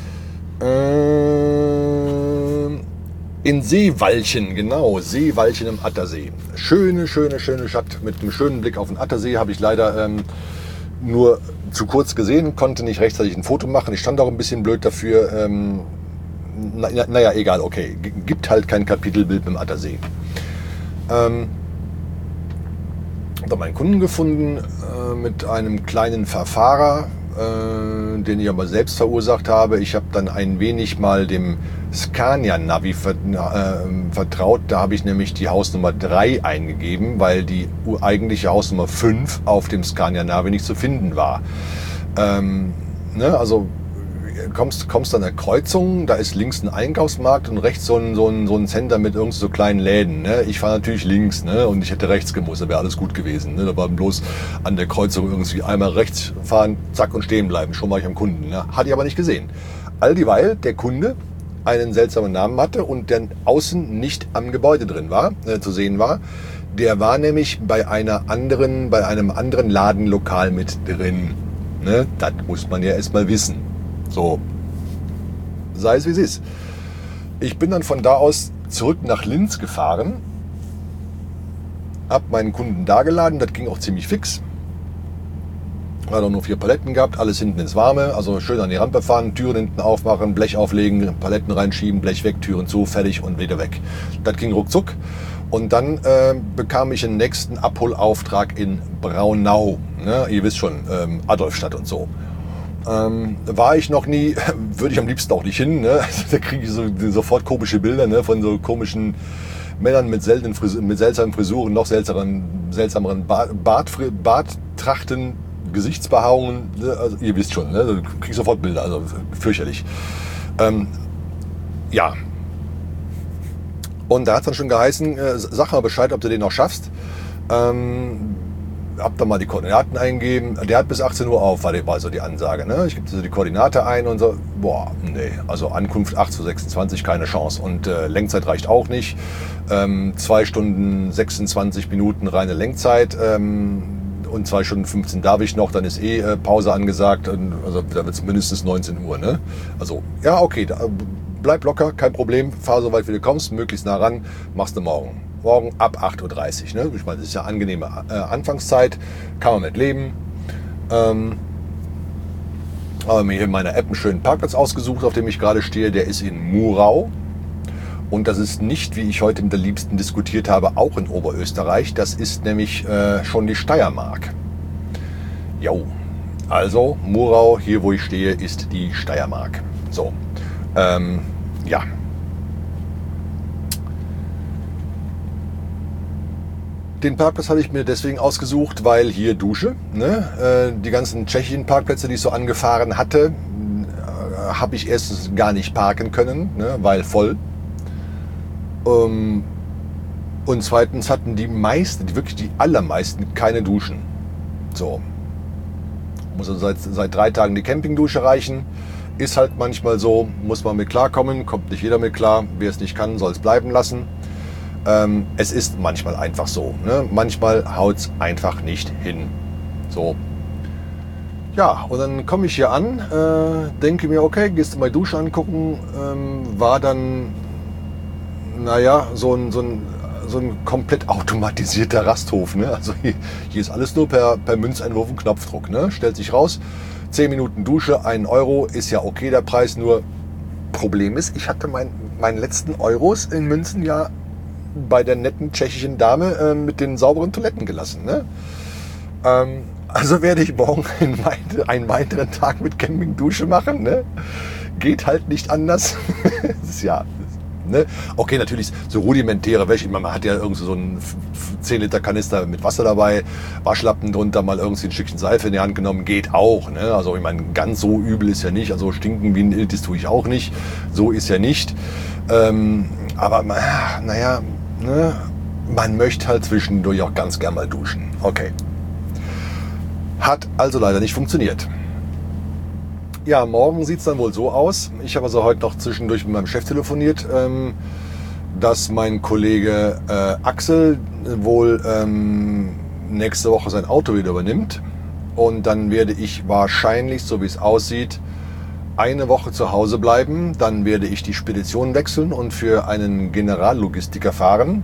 Ähm, in Seewalchen, genau, Seewalchen im Attersee. Schöne, schöne, schöne Stadt mit einem schönen Blick auf den Attersee. Habe ich leider ähm, nur zu kurz gesehen, konnte nicht rechtzeitig ein Foto machen. Ich stand auch ein bisschen blöd dafür. Ähm, na, naja, egal, okay. Gibt halt kein Kapitelbild mit dem Attersee. Ähm, habe meinen Kunden gefunden äh, mit einem kleinen Verfahrer, äh, den ich aber selbst verursacht habe. Ich habe dann ein wenig mal dem Scania-Navi vert, äh, vertraut. Da habe ich nämlich die Hausnummer drei eingegeben, weil die eigentliche Hausnummer fünf auf dem Scania-Navi nicht zu finden war. Ähm, ne, also kommst, kommst an der Kreuzung, da ist links ein Einkaufsmarkt und rechts so ein, so ein, so ein Center mit irgendwie so kleinen Läden. Ne? Ich fahre natürlich links, ne? Und ich hätte rechts gemusst, da wäre alles gut gewesen. Ne? Da war bloß an der Kreuzung irgendwie einmal rechts fahren, zack und stehen bleiben. Schon war ich am Kunden. Ne? Hatte ich aber nicht gesehen. All dieweil der Kunde einen seltsamen Namen hatte und der außen nicht am Gebäude drin war, äh, zu sehen war. Der war nämlich bei einer anderen, bei einem anderen Ladenlokal mit drin. Ne? Das muss man ja erstmal wissen. So, sei es wie es ist. Ich bin dann von da aus zurück nach Linz gefahren hab meinen Kunden da geladen, das ging auch ziemlich fix. Hat auch nur vier Paletten gehabt, alles hinten ins Warme, also schön an die Rampe fahren, Türen hinten aufmachen, Blech auflegen, Paletten reinschieben, Blech weg, Türen zu, fertig und wieder weg. Das ging ruckzuck. Und dann äh, bekam ich den nächsten Abholauftrag in Braunau. Ne? Ihr wisst schon, ähm, Adolfstadt und so. Ähm, war ich noch nie, würde ich am liebsten auch nicht hin. Ne? Da kriege ich so, sofort komische Bilder, ne? Von so komischen Männern mit, seltenen Fris- mit seltsamen Frisuren, noch seltsameren, seltsameren Bart, Bart, Barttrachten, Gesichtsbehaarungen. Ne? Also, ihr wisst schon, ne? Du kriegst sofort Bilder, also fürchterlich. Ähm, ja. Und da hat es dann schon geheißen, äh, sag mal Bescheid, ob du den noch schaffst. Ähm, hab dann mal die Koordinaten eingegeben. Der hat bis achtzehn Uhr auf, war, die, war so die Ansage. Ne? Ich gebe so die Koordinate ein und so, boah, nee, also Ankunft acht zu sechsundzwanzig, keine Chance. Und äh, Lenkzeit reicht auch nicht. Ähm, zwei Stunden sechsundzwanzig Minuten reine Lenkzeit ähm, und zwei Stunden fünfzehn darf ich noch, dann ist eh äh, Pause angesagt. Und, also da wird es mindestens neunzehn Uhr. Ne? Also, ja, okay, da, bleib locker, kein Problem, fahr so weit wie du kommst, möglichst nah ran, machst du morgen. Morgen ab acht Uhr dreißig. Ne? Ich meine, das ist ja angenehme äh, Anfangszeit, kann man mit leben. Ähm, habe mir hier in meiner App einen schönen Parkplatz ausgesucht, auf dem ich gerade stehe. Der ist in Murau. Und das ist nicht, wie ich heute mit der Liebsten diskutiert habe, auch in Oberösterreich. Das ist nämlich äh, schon die Steiermark. Jo, also Murau, hier wo ich stehe, ist die Steiermark. So, ähm, ja. Den Parkplatz habe ich mir deswegen ausgesucht, weil hier Dusche. Ne? Äh, die ganzen Tschechien-Parkplätze, die ich so angefahren hatte, äh, habe ich erstens gar nicht parken können, ne? Weil voll. Ähm, und zweitens hatten die meisten, die wirklich die allermeisten, keine Duschen. So. Muss also seit, seit drei Tagen die Campingdusche reichen. Ist halt manchmal so, muss man mit klarkommen, kommt nicht jeder mit klar. Wer es nicht kann, soll es bleiben lassen. Ähm, es ist manchmal einfach so. Ne? Manchmal haut es einfach nicht hin. So. Ja, und dann komme ich hier an, äh, denke mir, okay, gehst du mal die Dusche angucken. Ähm, war dann, naja, so ein, so ein, so ein komplett automatisierter Rasthof. Ne? Also hier, hier ist alles nur per, per Münzeinwurf und Knopfdruck. Ne? Stellt sich raus, zehn Minuten Dusche, ein Euro, ist ja okay der Preis. Nur Problem ist, ich hatte mein, meinen letzten Euros in Münzen ja bei der netten tschechischen Dame äh, mit den sauberen Toiletten gelassen. Ne? Ähm, also werde ich morgen einen, einen weiteren Tag mit Campingdusche machen. Ne? Geht halt nicht anders. Das ist ja, ne? Okay, natürlich so rudimentäre Wäsche. Man hat ja irgendwie so einen zehn Liter Kanister mit Wasser dabei, Waschlappen drunter, mal irgendwie ein Stückchen Seife in die Hand genommen. Geht auch. Ne? Also ich meine, ganz so übel ist ja nicht. Also stinken wie ein Iltis tue ich auch nicht. So ist ja nicht. Ähm, aber naja, ne? Man möchte halt zwischendurch auch ganz gern mal duschen. Okay. Hat also leider nicht funktioniert. Ja, morgen sieht es dann wohl so aus. Ich habe also heute noch zwischendurch mit meinem Chef telefoniert, ähm, dass mein Kollege äh, Axel wohl ähm, nächste Woche sein Auto wieder übernimmt. Und dann werde ich wahrscheinlich, so wie es aussieht, eine Woche zu Hause bleiben. Dann werde ich die Spedition wechseln und für einen Generallogistiker fahren.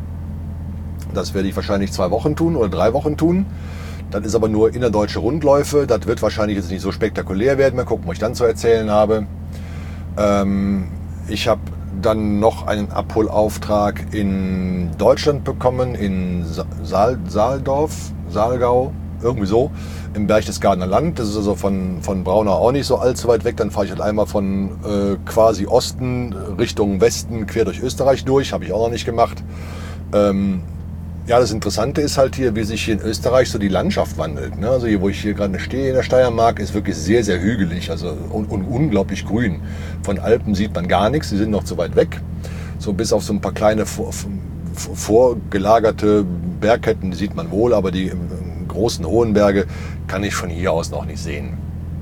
Das werde ich wahrscheinlich zwei Wochen tun oder drei Wochen tun. Das ist aber nur innerdeutsche Rundläufe. Das wird wahrscheinlich jetzt nicht so spektakulär werden. Mal gucken, was ich dann zu erzählen habe. Ähm, ich habe dann noch einen Abholauftrag in Deutschland bekommen, in Saal, Saaldorf, Saalgau, irgendwie so, im Berchtesgadener Land. Das ist also von, von Braunau auch nicht so allzu weit weg. Dann fahre ich halt einmal von äh, quasi Osten Richtung Westen quer durch Österreich durch. Habe ich auch noch nicht gemacht. Ähm, Ja, das Interessante ist halt hier, wie sich hier in Österreich so die Landschaft wandelt. Ne? Also hier, wo ich hier gerade stehe in der Steiermark, ist wirklich sehr, sehr hügelig, also und, und unglaublich grün. Von Alpen sieht man gar nichts, die sind noch zu weit weg. So bis auf so ein paar kleine vor, vorgelagerte Bergketten, die sieht man wohl, aber die großen hohen Berge kann ich von hier aus noch nicht sehen.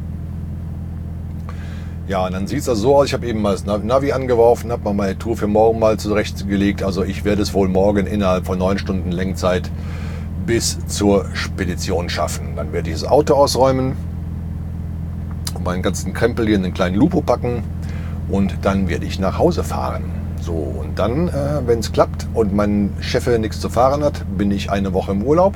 Ja, und dann sieht es also so aus, ich habe eben mal das Navi angeworfen, habe mal meine Tour für morgen mal zurechtgelegt. Also ich werde es wohl morgen innerhalb von neun Stunden Lenkzeit bis zur Spedition schaffen. Dann werde ich das Auto ausräumen, meinen ganzen Krempel hier in den kleinen Lupo packen und dann werde ich nach Hause fahren. So, und dann, äh, wenn es klappt und mein Chef nichts zu fahren hat, bin ich eine Woche im Urlaub.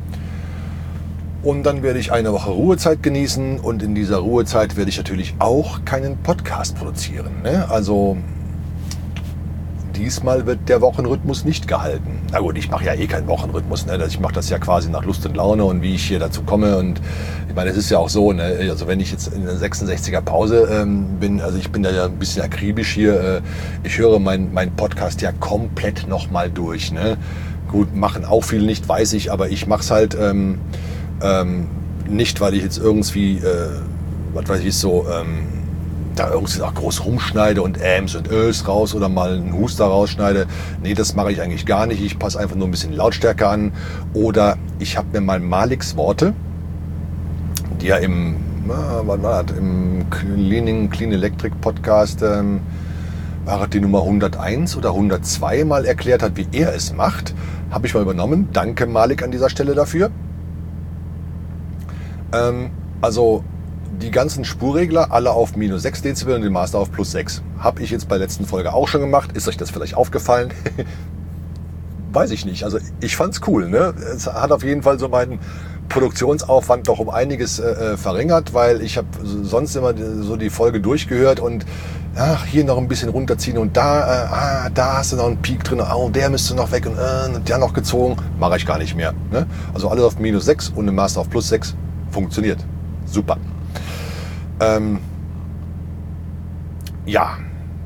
Und dann werde ich eine Woche Ruhezeit genießen und in dieser Ruhezeit werde ich natürlich auch keinen Podcast produzieren. Ne? Also diesmal wird der Wochenrhythmus nicht gehalten. Na gut, ich mache ja eh keinen Wochenrhythmus. Ne? Ich mache das ja quasi nach Lust und Laune und wie ich hier dazu komme. Und ich meine, es ist ja auch so, ne? Also wenn ich jetzt in der sechsundsechziger Pause ähm, bin, also ich bin da ja ein bisschen akribisch hier. Äh, ich höre meinen mein Podcast ja komplett nochmal durch. Ne? Gut, machen auch viele nicht, weiß ich, aber ich mache es halt... Ähm, Ähm, nicht, weil ich jetzt irgendwie, äh, was weiß ich, so ähm, da irgendwie auch groß rumschneide und Äms und Ös raus oder mal einen Huster rausschneide. Nee, das mache ich eigentlich gar nicht. Ich passe einfach nur ein bisschen Lautstärke an. Oder ich habe mir mal Maliks Worte, die ja im, na, was war das, im Cleaning, Clean Electric Podcast, ähm, war die Nummer hunderteins oder hundertzwei mal erklärt hat, wie er es macht. Habe ich mal übernommen. Danke Malik an dieser Stelle dafür. Also die ganzen Spurregler alle auf minus sechs Dezibel und den Master auf plus sechs. Habe ich jetzt bei der letzten Folge auch schon gemacht. Ist euch das vielleicht aufgefallen? Weiß ich nicht. Also ich fand's cool. Ne? Es hat auf jeden Fall so meinen Produktionsaufwand doch um einiges äh, verringert, weil ich habe sonst immer so die Folge durchgehört und ach, hier noch ein bisschen runterziehen und da, äh, ah, da hast du noch einen Peak drin, oh, der müsste noch weg und äh, der noch gezogen. Mache ich gar nicht mehr. Ne? Also alles auf minus sechs und den Master auf plus sechs. Funktioniert. Super. Ähm, ja.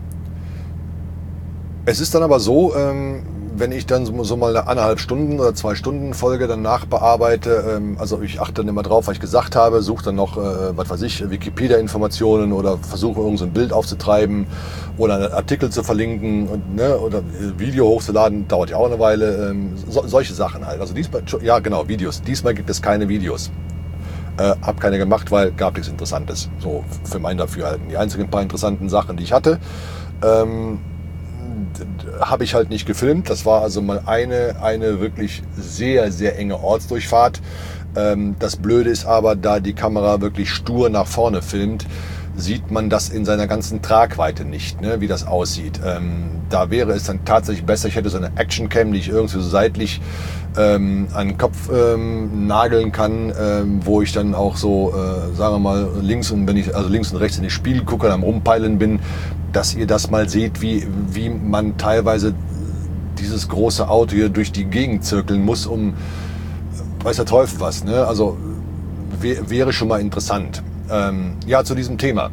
Es ist dann aber so, ähm, wenn ich dann so, so mal eine anderthalb Stunden oder zwei Stunden Folge danach bearbeite, ähm, also ich achte dann immer drauf, was ich gesagt habe, suche dann noch, äh, was weiß ich, Wikipedia-Informationen oder versuche irgend so ein Bild aufzutreiben oder einen Artikel zu verlinken und, ne, oder Video hochzuladen, dauert ja auch eine Weile. Ähm, so, solche Sachen halt. Also diesmal, ja genau, Videos. Diesmal gibt es keine Videos. Äh, hab keine gemacht, weil gab nichts Interessantes. So für mein Dafürhalten. Die einzigen paar interessanten Sachen, die ich hatte, ähm, habe ich halt nicht gefilmt. Das war also mal eine, eine wirklich sehr, sehr enge Ortsdurchfahrt. Ähm, das Blöde ist aber, da die Kamera wirklich stur nach vorne filmt, sieht man das in seiner ganzen Tragweite nicht, ne, wie das aussieht. Ähm, da wäre es dann tatsächlich besser, ich hätte so eine Actioncam, die ich irgendwie so seitlich ähm, an den Kopf ähm, nageln kann, ähm, wo ich dann auch so, äh, sagen wir mal, links und wenn ich also links und rechts in den Spiegel gucke und am Rumpeilen bin, dass ihr das mal seht, wie, wie man teilweise dieses große Auto hier durch die Gegend zirkeln muss, um weiß der Teufel was, ne? Also wär, wäre schon mal interessant. Ähm, ja, zu diesem Thema.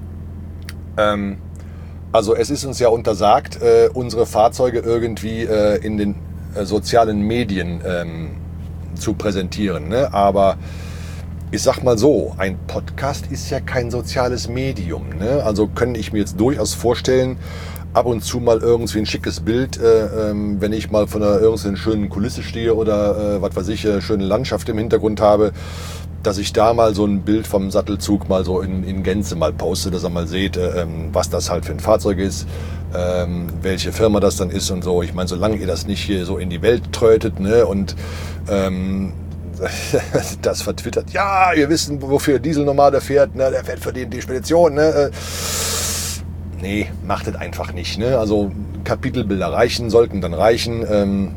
Ähm, also es ist uns ja untersagt, äh, unsere Fahrzeuge irgendwie äh, in den äh, sozialen Medien ähm, zu präsentieren. Ne? Aber ich sag mal so, ein Podcast ist ja kein soziales Medium. Ne? Also kann ich mir jetzt durchaus vorstellen, ab und zu mal irgendwie ein schickes Bild, äh, ähm, wenn ich mal von einer irgendeiner schönen Kulisse stehe oder äh, was weiß ich, eine schöne Landschaft im Hintergrund habe, dass ich da mal so ein Bild vom Sattelzug mal so in, in Gänze mal poste, dass ihr mal seht, äh, was das halt für ein Fahrzeug ist, ähm, welche Firma das dann ist und so. Ich meine, solange ihr das nicht hier so in die Welt trötet, ne, und ähm, das vertwittert, ja, ihr wisst, wofür Dieselnomade fährt, ne, der fährt für die, die Spedition, ne, äh, nee, macht es einfach nicht, ne, also Kapitelbilder reichen, sollten dann reichen, ähm,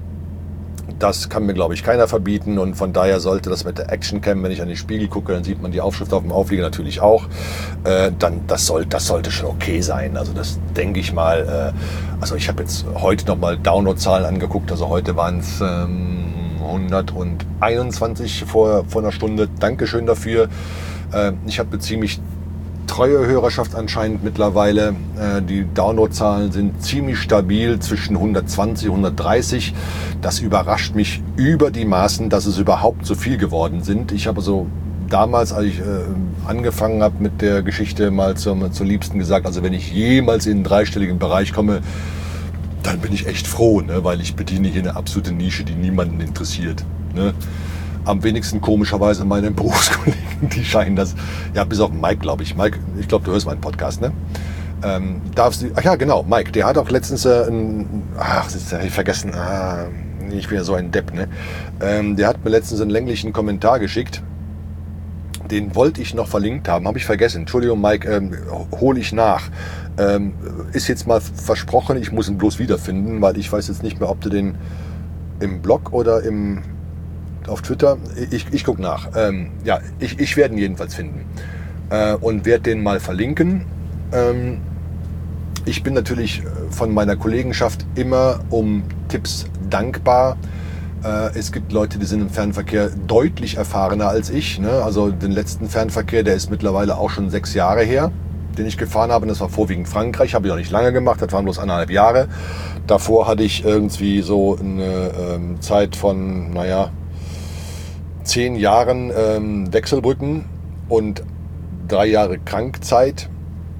das kann mir, glaube ich, keiner verbieten und von daher sollte das mit der Actioncam, wenn ich an den Spiegel gucke, dann sieht man die Aufschrift auf dem Auflieger natürlich auch, äh, dann das, soll, das sollte schon okay sein. Also das denke ich mal, äh, also ich habe jetzt heute nochmal Downloadzahlen angeguckt, also heute waren es ähm, hunderteinundzwanzig vor, vor einer Stunde, Dankeschön dafür. Äh, ich habe eine ziemlich treue Hörerschaft anscheinend mittlerweile. Äh, die Downloadzahlen sind ziemlich stabil zwischen hundertzwanzig und hundertdreißig. Das überrascht mich über die Maßen, dass es überhaupt so viel geworden sind. Ich habe so damals, als ich äh, angefangen habe mit der Geschichte, mal zum, zur Liebsten gesagt, also wenn ich jemals in den dreistelligen Bereich komme, dann bin ich echt froh, ne? Weil ich bediene hier eine absolute Nische, die niemanden interessiert. Ne? Am wenigsten komischerweise meine Berufskollegen, die scheinen das, ja, bis auf Mike, glaube ich. Mike, ich glaube, du hörst meinen Podcast, ne? Ähm, darfst du, ach ja, genau, Mike, der hat auch letztens, äh, ein, ach, das habe ich vergessen, ah, ich bin ja so ein Depp, ne? Ähm, der hat mir letztens einen länglichen Kommentar geschickt, den wollte ich noch verlinkt haben, habe ich vergessen. Entschuldigung, Mike, ähm, hole ich nach. Ähm, ist jetzt mal versprochen, ich muss ihn bloß wiederfinden, weil ich weiß jetzt nicht mehr, ob du den im Blog oder im, auf Twitter, ich, ich gucke nach. Ähm, ja, ich, ich werde ihn jedenfalls finden äh, und werde den mal verlinken. Ähm, ich bin natürlich von meiner Kollegenschaft immer um Tipps dankbar. Äh, es gibt Leute, die sind im Fernverkehr deutlich erfahrener als ich. Ne? Also den letzten Fernverkehr, der ist mittlerweile auch schon sechs Jahre her, den ich gefahren habe. Das war vorwiegend Frankreich, habe ich auch nicht lange gemacht, das waren bloß anderthalb Jahre. Davor hatte ich irgendwie so eine ähm, Zeit von, naja, zehn Jahren ähm, Wechselbrücken und drei Jahre Krankzeit,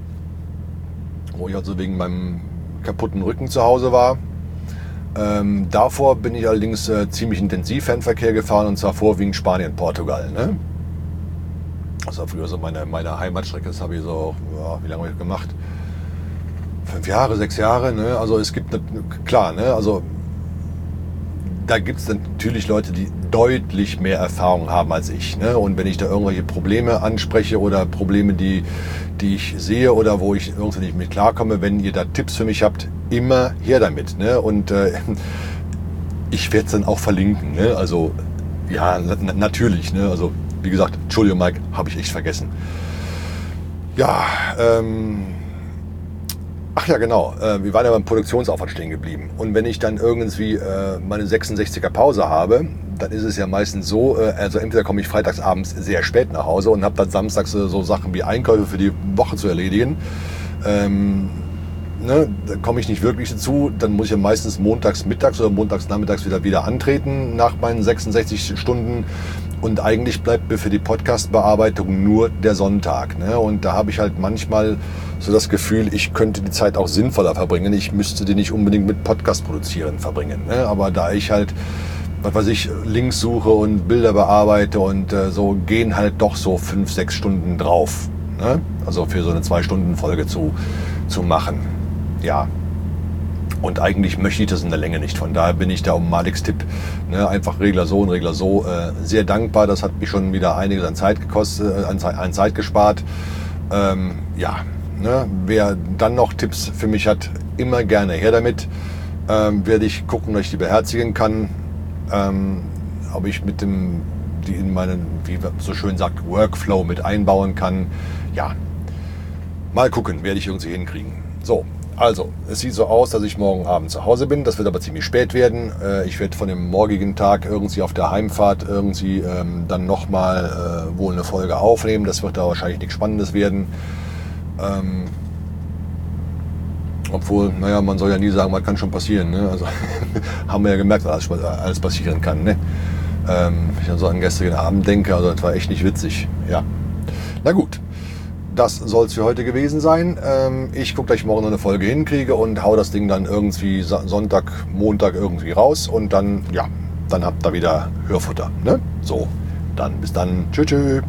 wo ich also wegen meinem kaputten Rücken zu Hause war. Ähm, davor bin ich allerdings äh, ziemlich intensiv Fernverkehr gefahren, und zwar vorwiegend Spanien, Portugal. Ne? Das war früher so meine, meine Heimatstrecke, das habe ich so, ja, wie lange habe ich gemacht? Fünf Jahre, sechs Jahre, ne? Also es gibt, ne, klar, ne? Also da gibt es natürlich Leute, die deutlich mehr Erfahrung haben als ich. Ne? Und wenn ich da irgendwelche Probleme anspreche oder Probleme, die, die ich sehe oder wo ich irgendwie nicht mit klarkomme, wenn ihr da Tipps für mich habt, immer her damit. Ne? Und äh, ich werde es dann auch verlinken. Ne? Also ja, na, natürlich. Ne? Also wie gesagt, Entschuldigung Mike, habe ich echt vergessen. Ja, ähm... Ach ja, genau. Äh, wir waren ja beim Produktionsaufwand stehen geblieben. Und wenn ich dann irgendwie äh, meine sechsundsechziger Pause habe, dann ist es ja meistens so, äh, also entweder komme ich freitags abends sehr spät nach Hause und habe dann samstags äh, so Sachen wie Einkäufe für die Woche zu erledigen. Ähm, ne, da komme ich nicht wirklich dazu. Dann muss ich ja meistens montags mittags oder montags nachmittags wieder, wieder antreten nach meinen sechsundsechzig Stunden. Und eigentlich bleibt mir für die Podcast-Bearbeitung nur der Sonntag. Ne? Und da habe ich halt manchmal so das Gefühl, ich könnte die Zeit auch sinnvoller verbringen. Ich müsste die nicht unbedingt mit Podcast produzieren verbringen. Ne? Aber da ich halt, was weiß ich, Links suche und Bilder bearbeite und äh, so, gehen halt doch so fünf, sechs Stunden drauf. Ne? Also für so eine Zwei-Stunden-Folge zu, zu machen. Ja. Und eigentlich möchte ich das in der Länge nicht. Von daher bin ich da um Maliks Tipp, ne, einfach Regler so und Regler so, äh, sehr dankbar. Das hat mich schon wieder einiges an Zeit gekostet, äh, an, Zeit, an Zeit gespart. Ähm, ja, ne, wer dann noch Tipps für mich hat, immer gerne her damit. Ähm, werde ich gucken, dass ich die beherzigen kann. Ähm, ob ich mit dem, die in meinen, wie man so schön sagt, Workflow mit einbauen kann. Ja, mal gucken, werde ich irgendwie hinkriegen. So. Also, es sieht so aus, dass ich morgen Abend zu Hause bin. Das wird aber ziemlich spät werden. Ich werde von dem morgigen Tag irgendwie auf der Heimfahrt irgendwie ähm, dann nochmal äh, wohl eine Folge aufnehmen. Das wird da wahrscheinlich nichts Spannendes werden. Ähm, obwohl, naja, man soll ja nie sagen, was kann schon passieren. Ne? Also haben wir ja gemerkt, dass alles, alles passieren kann. Ne? Ähm, ich an so einen gestrigen Abend denke, also das war echt nicht witzig. Ja, na gut. Das soll es für heute gewesen sein. Ich gucke, dass ich morgen noch eine Folge hinkriege und hau das Ding dann irgendwie Sonntag, Montag irgendwie raus. Und dann, ja, dann habt ihr wieder Hörfutter. Ne? So, dann bis dann. Tschüss, tschüss.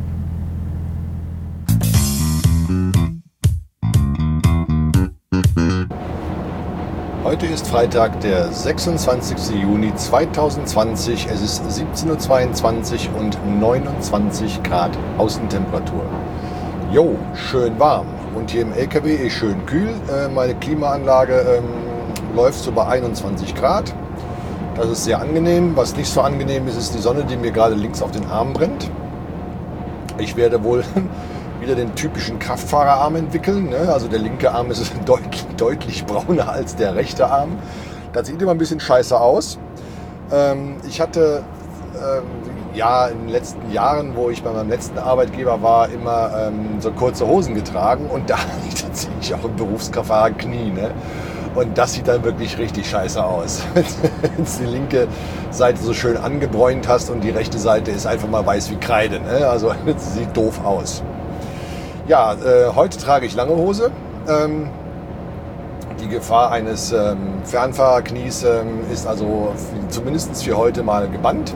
Heute ist Freitag, der sechsundzwanzigster Juni zweitausendzwanzig. Es ist siebzehn Uhr zweiundzwanzig und neunundzwanzig Grad Außentemperatur. Jo, schön warm. Und hier im L K W ist schön kühl. Äh, meine Klimaanlage ähm, läuft so bei einundzwanzig Grad. Das ist sehr angenehm. Was nicht so angenehm ist, ist die Sonne, die mir gerade links auf den Arm brennt. Ich werde wohl wieder den typischen Kraftfahrerarm entwickeln. Ne? Also der linke Arm ist deutlich, deutlich brauner als der rechte Arm. Das sieht immer ein bisschen scheiße aus. Ähm, ich hatte... Ähm, ja, in den letzten Jahren, wo ich bei meinem letzten Arbeitgeber war, immer ähm, so kurze Hosen getragen und da hatte ich tatsächlich auch im Berufskraftfahrer Knie. Ne? Und das sieht dann wirklich richtig scheiße aus. Wenn du die linke Seite so schön angebräunt hast und die rechte Seite ist einfach mal weiß wie Kreide. Ne? Also das sieht doof aus. Ja, äh, heute trage ich lange Hose. Ähm, die Gefahr eines ähm, Fernfahrerknies ähm, ist also zumindest für heute mal gebannt.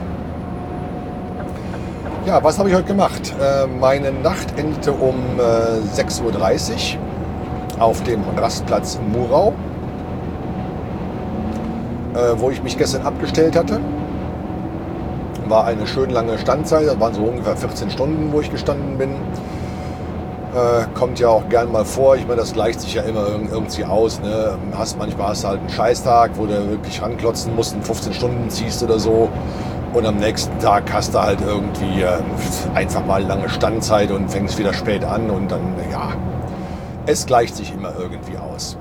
Ja, was habe ich heute gemacht? Äh, meine Nacht endete um äh, sechs Uhr dreißig auf dem Rastplatz Murau, äh, wo ich mich gestern abgestellt hatte, war eine schön lange Standzeit, das waren so ungefähr vierzehn Stunden, wo ich gestanden bin. Äh, kommt ja auch gern mal vor, ich meine, das gleicht sich ja immer irgendwie aus. Ne? Hast, manchmal hast du halt einen Scheißtag, wo du wirklich ranklotzen musst und fünfzehn Stunden ziehst oder so. Und am nächsten Tag hast du halt irgendwie äh, einfach mal lange Standzeit und fängst wieder spät an und dann, ja, es gleicht sich immer irgendwie aus.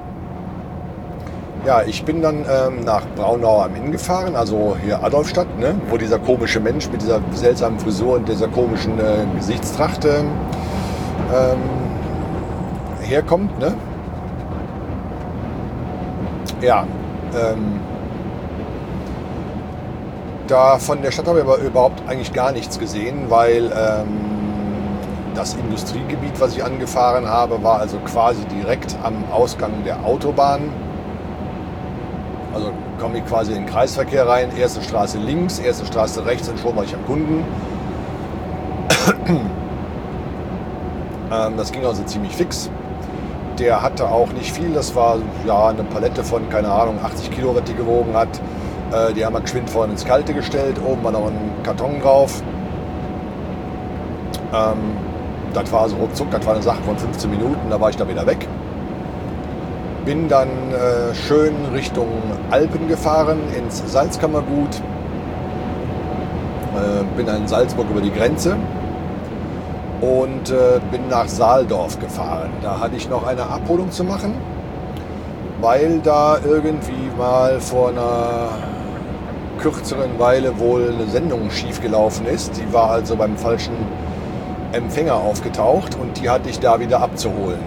Ja, ich bin dann ähm, nach Braunau am Inn gefahren, also hier Adolfstadt, ne? Wo dieser komische Mensch mit dieser seltsamen Frisur und dieser komischen äh, Gesichtstracht äh, ähm, herkommt. Ne? Ja, ähm, da von der Stadt habe ich aber überhaupt eigentlich gar nichts gesehen, weil ähm, das Industriegebiet, was ich angefahren habe, war also quasi direkt am Ausgang der Autobahn. Also komme ich quasi in den Kreisverkehr rein, erste Straße links, erste Straße rechts und schon war ich am Kunden. ähm, das ging also ziemlich fix. Der hatte auch nicht viel, das war ja eine Palette von, keine Ahnung, achtzig Kilo, was die gewogen hat. Äh, die haben wir geschwind vorne ins Kalte gestellt, oben war noch ein Karton drauf. Ähm, das war so ruckzuck, das war eine Sache von fünfzehn Minuten, da war ich da wieder weg. Bin dann äh, schön Richtung Alpen gefahren, ins Salzkammergut. Äh, bin dann in Salzburg über die Grenze und äh, bin nach Saaldorf gefahren. Da hatte ich noch eine Abholung zu machen, weil da irgendwie mal vor einer kürzeren Weile wohl eine Sendung schiefgelaufen ist. Die war also beim falschen Empfänger aufgetaucht und die hatte ich da wieder abzuholen.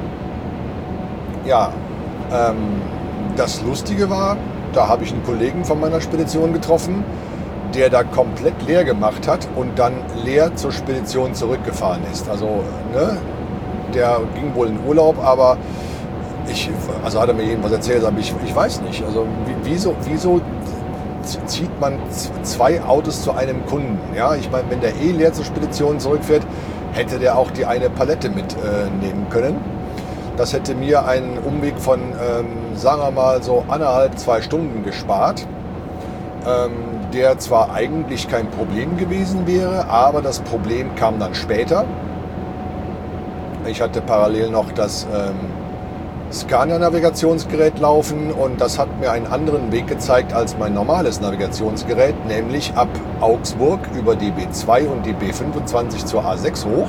Ja, ähm, das Lustige war, da habe ich einen Kollegen von meiner Spedition getroffen, der da komplett leer gemacht hat und dann leer zur Spedition zurückgefahren ist. Also, ne, der ging wohl in Urlaub, aber ich, also hat er mir irgendwas erzählt, aber ich, ich weiß nicht. Also, wieso, wieso zieht man zwei Autos zu einem Kunden? Ja, ich meine, wenn der eh leer zur Spedition zurückfährt, hätte der auch die eine Palette mitnehmen äh, können. Das hätte mir einen Umweg von, ähm, sagen wir mal, so anderthalb, zwei Stunden gespart, ähm, der zwar eigentlich kein Problem gewesen wäre, aber das Problem kam dann später. Ich hatte parallel noch das ähm, Scania-Navigationsgerät laufen und das hat mir einen anderen Weg gezeigt als mein normales Navigationsgerät, nämlich ab Augsburg über die B zwei und die B fünfundzwanzig zur A sechs hoch.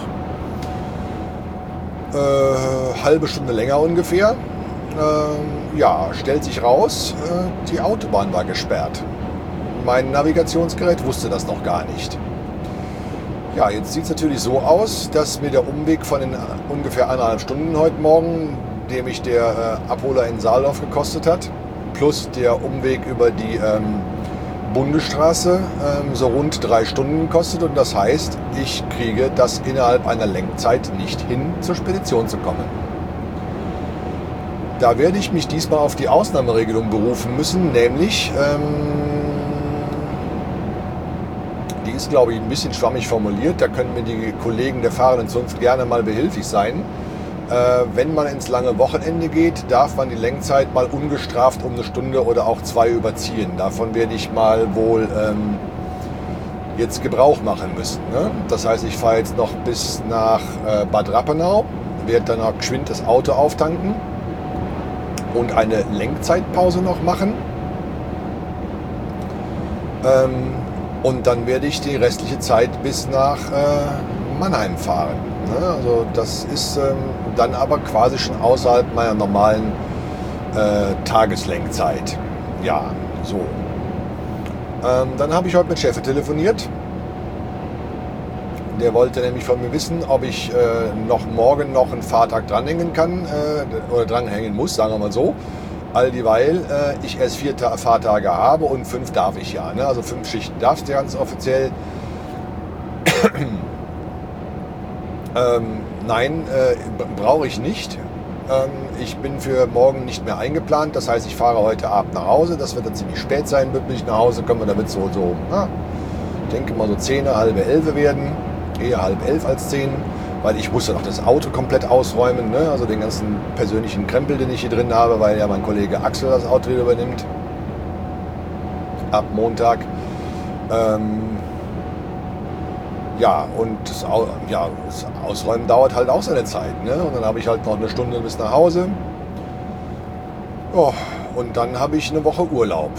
Äh, halbe Stunde länger ungefähr. Äh, ja, stellt sich raus, äh, die Autobahn war gesperrt. Mein Navigationsgerät wusste das noch gar nicht. Ja, jetzt sieht es natürlich so aus, dass mir der Umweg von den ungefähr eineinhalb Stunden heute Morgen, dem mich der äh, Abholer in Saaldorf gekostet hat, plus der Umweg über die ähm, Bundesstraße ähm, so rund drei Stunden kostet. Und das heißt, ich kriege das innerhalb einer Lenkzeit nicht hin, zur Spedition zu kommen. Da werde ich mich diesmal auf die Ausnahmeregelung berufen müssen, nämlich, ähm, die ist, glaube ich, ein bisschen schwammig formuliert, da können mir die Kollegen der fahrenden Zunft gerne mal behilflich sein. Äh, wenn man ins lange Wochenende geht, darf man die Lenkzeit mal ungestraft um eine Stunde oder auch zwei überziehen. Davon werde ich mal wohl ähm, jetzt Gebrauch machen müssen. Ne? Das heißt, ich fahre jetzt noch bis nach äh, Bad Rappenau, werde dann auch geschwind das Auto auftanken und eine Lenkzeitpause noch machen. Ähm, und dann werde ich die restliche Zeit bis nach äh, Mannheim fahren. Ne? Also das ist ähm, dann aber quasi schon außerhalb meiner normalen äh, Tageslenkzeit. Ja, so. Ähm, dann habe ich heute mit Chef telefoniert. Der wollte nämlich von mir wissen, ob ich äh, noch morgen noch einen Fahrtag dranhängen kann äh, oder dranhängen muss, sagen wir mal so. All dieweil äh, ich erst vier Ta- Fahrtage habe und fünf darf ich ja. Ne? Also fünf Schichten darfst du ganz offiziell. ähm, nein, äh, brauche ich nicht. Ähm, ich bin für morgen nicht mehr eingeplant. Das heißt, ich fahre heute Abend nach Hause. Das wird dann ziemlich spät sein, wird nicht nach Hause kommen. Da wird es so, so na, ich denke mal so zehn, halbe elf werden. Eher halb elf als zehn. Weil ich musste noch das Auto komplett ausräumen, ne? Also den ganzen persönlichen Krempel, den ich hier drin habe, weil ja mein Kollege Axel das Auto wieder übernimmt. Ab Montag. Ähm, ja, und das, Au- ja, das Ausräumen dauert halt auch seine Zeit. Ne? Und dann habe ich halt noch eine Stunde bis nach Hause. Ja, und dann habe ich eine Woche Urlaub.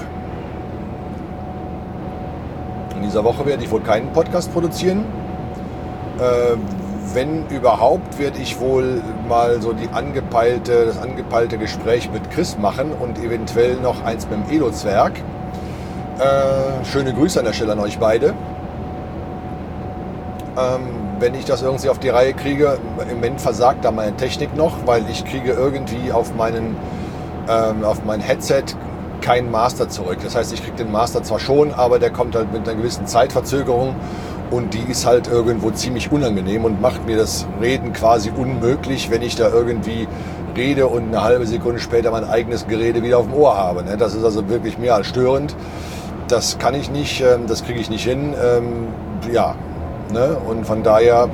In dieser Woche werde ich wohl keinen Podcast produzieren. Äh, wenn überhaupt, werde ich wohl mal so die angepeilte, das angepeilte Gespräch mit Chris machen und eventuell noch eins mit dem Elo-Zwerg. Äh, schöne Grüße an der Stelle an euch beide. Ähm, wenn ich das irgendwie auf die Reihe kriege, im Moment versagt da meine Technik noch, weil ich kriege irgendwie auf meinen ähm, auf mein Headset keinen Master zurück. Das heißt, ich kriege den Master zwar schon, aber der kommt halt mit einer gewissen Zeitverzögerung und die ist halt irgendwo ziemlich unangenehm und macht mir das Reden quasi unmöglich, wenn ich da irgendwie rede und eine halbe Sekunde später mein eigenes Gerede wieder auf dem Ohr habe. Das ist also wirklich mehr als störend. Das kann ich nicht, das kriege ich nicht hin. Ja, ne? Und von daher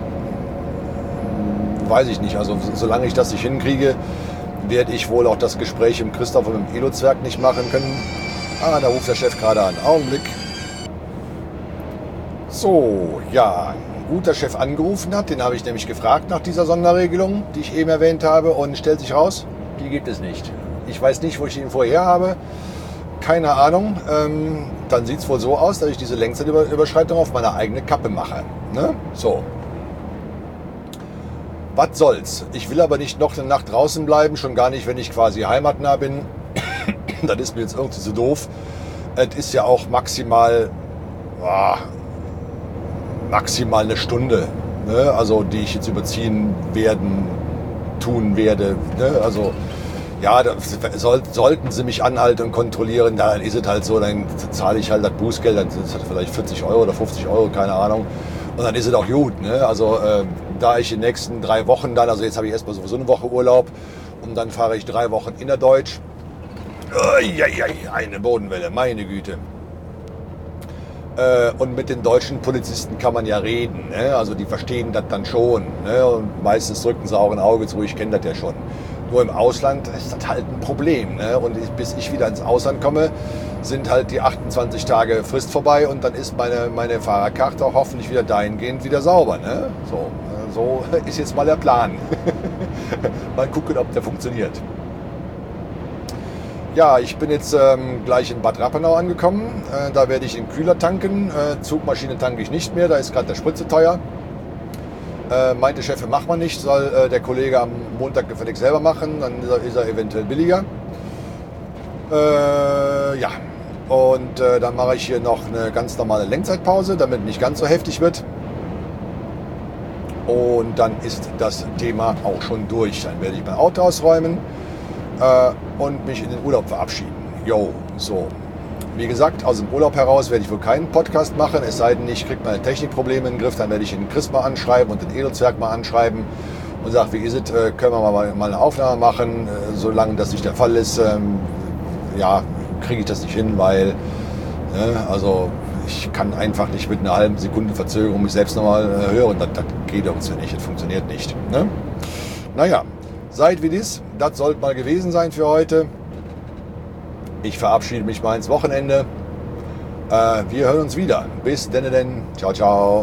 weiß ich nicht. Also solange ich das nicht hinkriege, werde ich wohl auch das Gespräch mit Christoph und mit dem Elo-Zwerg nicht machen können. Ah, da ruft der Chef gerade an. Augenblick. So, ja, ein guter Chef angerufen hat, den habe ich nämlich gefragt nach dieser Sonderregelung, die ich eben erwähnt habe, und stellt sich raus, die gibt es nicht. Ich weiß nicht, wo ich ihn vorher habe, keine Ahnung. Ähm, dann sieht es wohl so aus, dass ich diese Längszeitüberschreitung auf meine eigene Kappe mache. Ne? So. Was soll's? Ich will aber nicht noch eine Nacht draußen bleiben, schon gar nicht, wenn ich quasi heimatnah bin. Das ist mir jetzt irgendwie so doof. Es ist ja auch maximal... Boah, maximal eine Stunde, ne? Also die ich jetzt überziehen werden, tun werde. Ne? Also ja, da soll, sollten sie mich anhalten und kontrollieren, dann ist es halt so, dann zahle ich halt das Bußgeld, das hat vielleicht vierzig Euro oder fünfzig Euro, keine Ahnung. Und dann ist es auch gut. Ne? Also äh, da ich die nächsten drei Wochen dann, also jetzt habe ich erstmal sowieso eine Woche Urlaub und dann fahre ich drei Wochen innerdeutsch. Uiuiui, eine Bodenwelle, meine Güte. Und mit den deutschen Polizisten kann man ja reden, ne? Also die verstehen das dann schon, ne? Und meistens drücken sie auch ein Auge zu, ich kenne das ja schon. Nur im Ausland ist das halt ein Problem, ne? Und ich, bis ich wieder ins Ausland komme, sind halt die achtundzwanzig Tage Frist vorbei und dann ist meine, meine Fahrerkarte auch hoffentlich wieder dahingehend wieder sauber. Ne? So, so ist jetzt mal der Plan. Mal gucken, ob der funktioniert. Ja, ich bin jetzt ähm, gleich in Bad Rappenau angekommen. Äh, da werde ich den Kühler tanken. Äh, Zugmaschine tanke ich nicht mehr, da ist gerade der Sprit zu teuer. Äh, meinte Chef, macht man nicht, soll äh, der Kollege am Montag gefällig selber machen, dann ist er, ist er eventuell billiger. Äh, ja, und äh, dann mache ich hier noch eine ganz normale Lenkzeitpause, damit nicht ganz so heftig wird. Und dann ist das Thema auch schon durch. Dann werde ich mein Auto ausräumen und mich in den Urlaub verabschieden. Jo, so. Wie gesagt, aus dem Urlaub heraus werde ich wohl keinen Podcast machen, es sei denn, ich kriege meine Technikprobleme in den Griff, dann werde ich den Chris mal anschreiben und den Elo-Zwerg mal anschreiben und sage, wie ist es, können wir mal, mal eine Aufnahme machen, solange das nicht der Fall ist, ähm, ja, kriege ich das nicht hin, weil, ne, also ich kann einfach nicht mit einer halben Sekunde Verzögerung mich selbst nochmal äh, hören, das, das geht uns ja nicht, das funktioniert nicht. Ne? Naja, seid wie dies, das sollte mal gewesen sein für heute. Ich verabschiede mich mal ins Wochenende. Äh, wir hören uns wieder. Bis denn, denn. Ciao, ciao.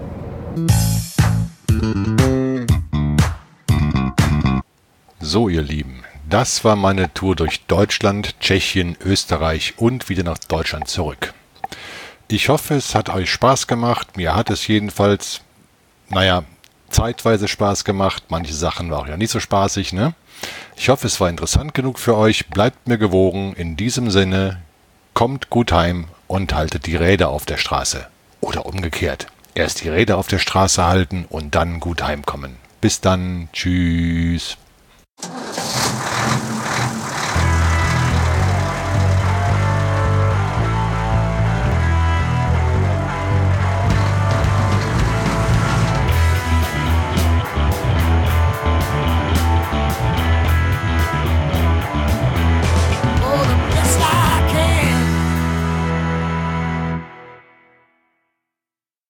So, ihr Lieben, das war meine Tour durch Deutschland, Tschechien, Österreich und wieder nach Deutschland zurück. Ich hoffe, es hat euch Spaß gemacht. Mir hat es jedenfalls, naja, zeitweise Spaß gemacht. Manche Sachen waren auch ja nicht so spaßig, ne? Ich hoffe, es war interessant genug für euch. Bleibt mir gewogen. In diesem Sinne, kommt gut heim und haltet die Räder auf der Straße. Oder umgekehrt. Erst die Räder auf der Straße halten und dann gut heimkommen. Bis dann. Tschüss.